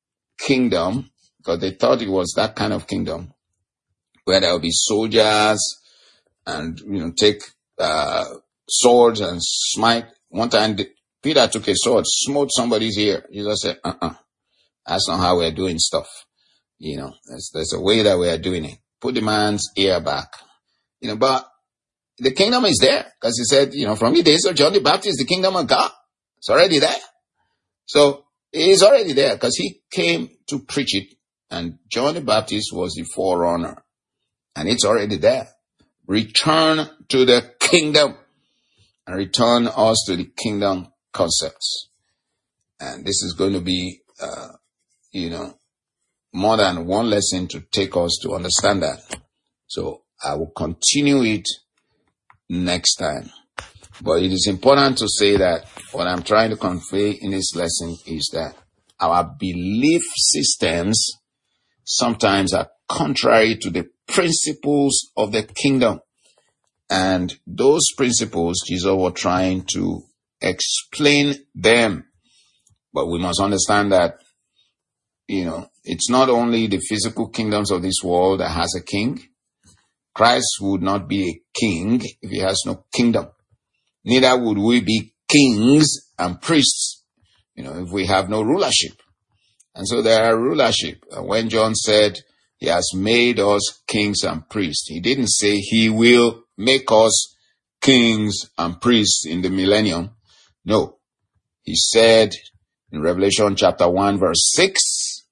kingdom, because they thought it was that kind of kingdom, where there will be soldiers and, you know, take uh, swords and smite. One time, Peter took a sword, smote somebody's ear. Jesus said, uh-uh, that's not how we're doing stuff. You know, there's, there's a way that we are doing it. Put the man's ear back. You know, but the kingdom is there, because he said, you know, from the days of John the Baptist, the kingdom of God, it's already there. So it is already there, because he came to preach it, and John the Baptist was the forerunner, and it's already there. Return to the kingdom, and return us to the kingdom concepts. And this is going to be, uh, you know, more than one lesson to take us to understand that. So I will continue it next time. But it is important to say that what I'm trying to convey in this lesson is that our belief systems sometimes are contrary to the principles of the kingdom. And those principles, Jesus was trying to explain them. But we must understand that, you know, it's not only the physical kingdoms of this world that has a king. Christ would not be a king if he has no kingdom. Neither would we be kings and priests, you know, if we have no rulership. And so there are rulership. And when John said he has made us kings and priests, he didn't say he will make us kings and priests in the millennium. No. He said in Revelation chapter one, verse six,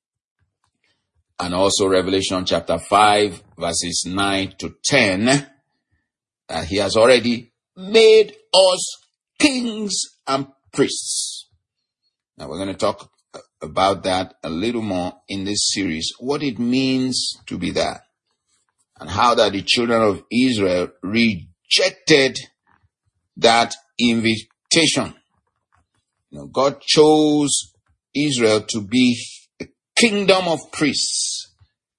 and also Revelation chapter five, verses nine to ten, that he has already made us kings and priests. Now we're going to talk about that a little more in this series, what it means to be that, and how that the children of Israel rejected that invitation. You know, God chose Israel to be a kingdom of priests.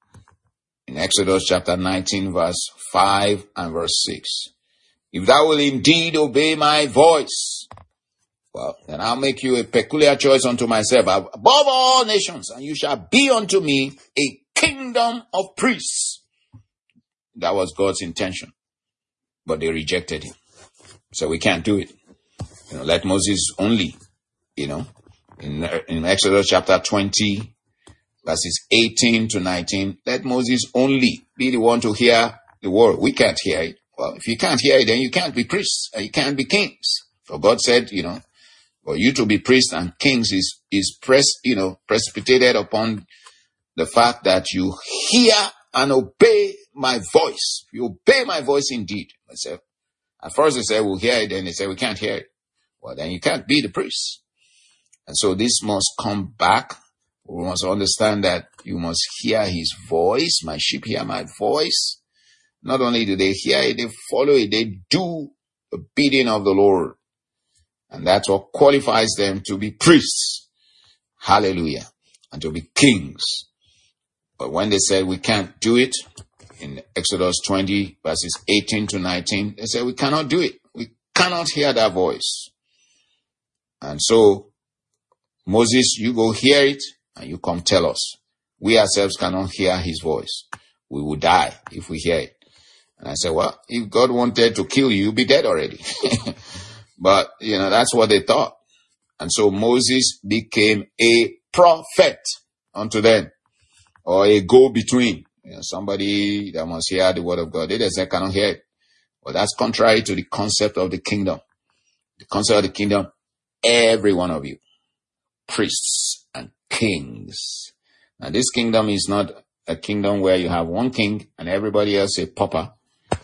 In Exodus chapter nineteen, verse five and verse six. If thou will indeed obey my voice, well, then I'll make you a peculiar choice unto myself above all nations, and you shall be unto me a kingdom of priests. That was God's intention. But they rejected him. So we can't do it. You know, let Moses only, you know, in, in Exodus chapter twenty, verses eighteen to nineteen, let Moses only be the one to hear the word. We can't hear it. Well, if you can't hear it, then you can't be priests and you can't be kings. So God said, you know, for you to be priests and kings is, is press, you know, precipitated upon the fact that you hear and obey my voice. You obey my voice indeed. I said, at first they said, we'll hear it. Then they said, we can't hear it. Well, then you can't be the priest. And so this must come back. We must understand that you must hear his voice. My sheep hear my voice. Not only do they hear it, they follow it. They do the bidding of the Lord. And that's what qualifies them to be priests. Hallelujah. And to be kings. But when they said we can't do it, in Exodus twenty, verses eighteen to nineteen, they said we cannot do it. We cannot hear that voice. And so, Moses, you go hear it, and you come tell us. We ourselves cannot hear his voice. We will die if we hear it. And I said, well, if God wanted to kill you, you'd be dead already. But, you know, that's what they thought. And so Moses became a prophet unto them, or a go-between. You know, somebody that must hear the word of God. They just said, cannot hear it. Well, that's contrary to the concept of the kingdom. The concept of the kingdom, every one of you, priests and kings. Now, this kingdom is not a kingdom where you have one king and everybody else a pauper.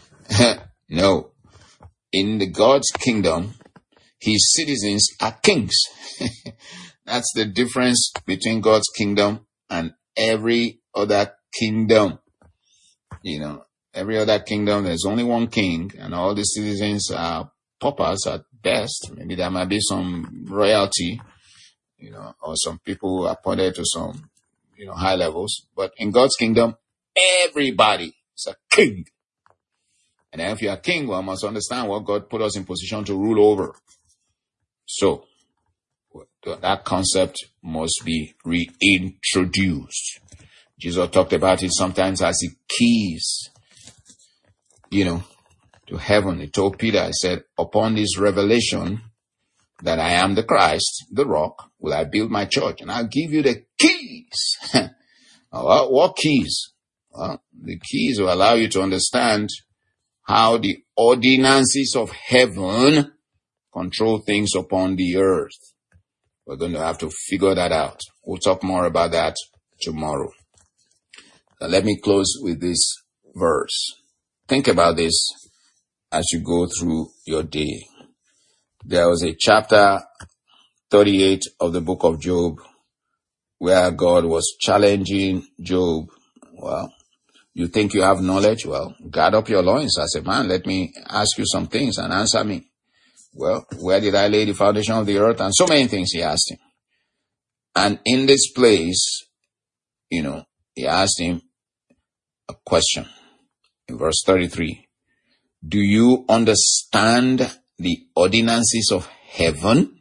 No. In the God's kingdom, his citizens are kings. That's the difference between God's kingdom and every other kingdom. You know, every other kingdom, there's only one king and all the citizens are paupers at best. Maybe there might be some royalty, you know, or some people appointed to some, you know, high levels. But in God's kingdom, everybody is a king. And if you're a king, well, must understand what God put us in position to rule over. So, that concept must be reintroduced. Jesus talked about it sometimes as the keys, you know, to heaven. He told Peter, I said, upon this revelation that I am the Christ, the rock, will I build my church, and I'll give you the keys. Well, what keys? Well, the keys will allow you to understand how the ordinances of heaven control things upon the earth. We're going to have to figure that out. We'll talk more about that tomorrow. Now, let me close with this verse. Think about this as you go through your day. There was a chapter thirty-eight of the book of Job where God was challenging Job. Well, you think you have knowledge? Well, guard up your loins as a man. Let me ask you some things and answer me. Well, where did I lay the foundation of the earth? And so many things he asked him. And in this place, you know, he asked him a question in verse thirty-three. Do you understand the ordinances of heaven?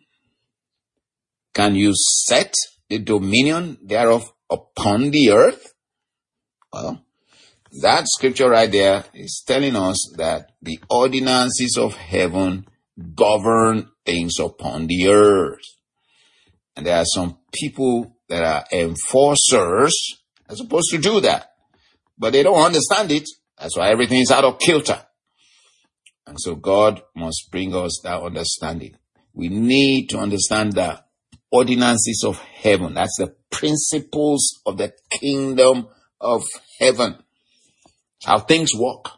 Can you set the dominion thereof upon the earth? Well, that scripture right there is telling us that the ordinances of heaven govern things upon the earth. And there are some people that are enforcers as opposed to do that. But they don't understand it. That's why everything is out of kilter. And so God must bring us that understanding. We need to understand the ordinances of heaven. That's the principles of the kingdom of heaven. How things work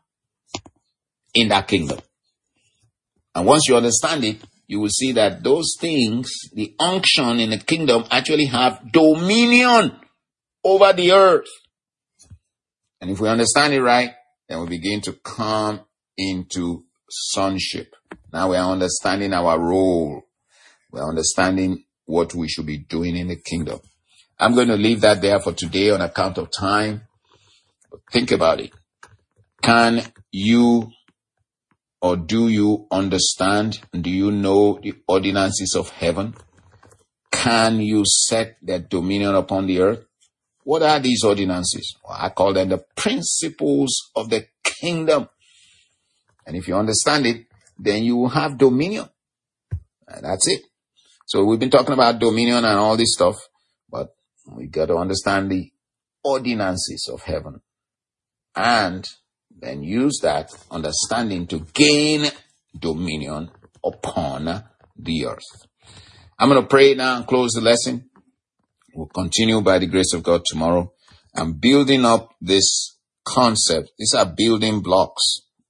in that kingdom. And once you understand it, you will see that those things, the unction in the kingdom, actually have dominion over the earth. And if we understand it right, then we begin to come into sonship. Now we are understanding our role. We are understanding what we should be doing in the kingdom. I'm going to leave that there for today on account of time. But think about it. Can you or do you understand? Do you know the ordinances of heaven? Can you set their dominion upon the earth? What are these ordinances? Well, I call them the principles of the kingdom. And if you understand it, then you will have dominion. And that's it. So we've been talking about dominion and all this stuff, but we got to understand the ordinances of heaven. And then use that understanding to gain dominion upon the earth. I'm going to pray now and close the lesson. We'll continue by the grace of God tomorrow. I'm building up this concept. These are building blocks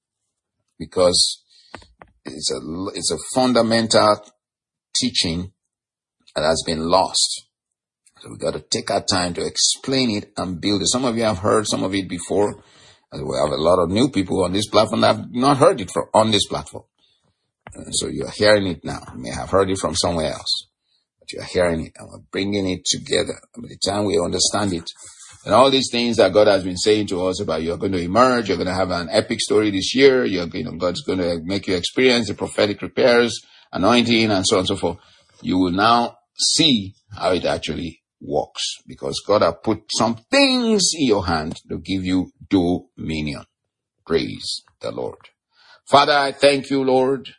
because it's a, it's a fundamental teaching that has been lost. So we got to take our time to explain it and build it. Some of you have heard some of it before. We have a lot of new people on this platform that have not heard it from, on this platform. And so you're hearing it now. You may have heard it from somewhere else, but you're hearing it and we're bringing it together. And by the time we understand it, and all these things that God has been saying to us about you're going to emerge, you're going to have an epic story this year, you're, you know, God's going to make you experience the prophetic repairs, anointing, and so on and so forth. You will now see how it actually works because God has put some things in your hand to give you dominion. Praise the Lord. Father, I thank you, Lord,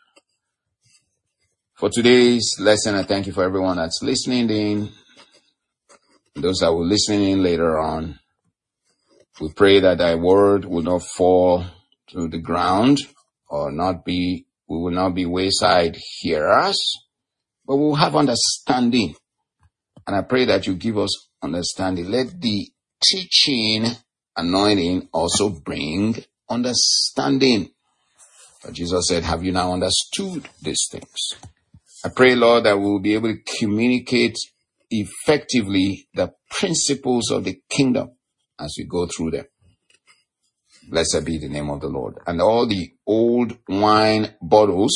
for today's lesson. I thank you for everyone that's listening in, those that will listen in later on. We pray that thy word will not fall to the ground or not be, we will not be wayside hearers, but we will have understanding. And I pray that you give us understanding. Let the teaching anointing also bring understanding. But Jesus said, have you now understood these things? I pray, Lord, that we will be able to communicate effectively the principles of the kingdom as we go through them. Blessed be the name of the Lord. And all the old wine bottles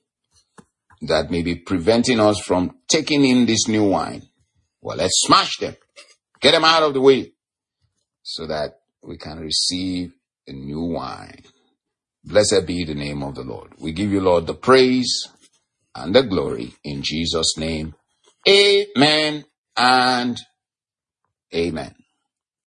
that may be preventing us from taking in this new wine, well, let's smash them. Get them out of the way so that we can receive a new wine. Blessed be the name of the Lord. We give you, Lord, the praise and the glory in Jesus' name. Amen and amen.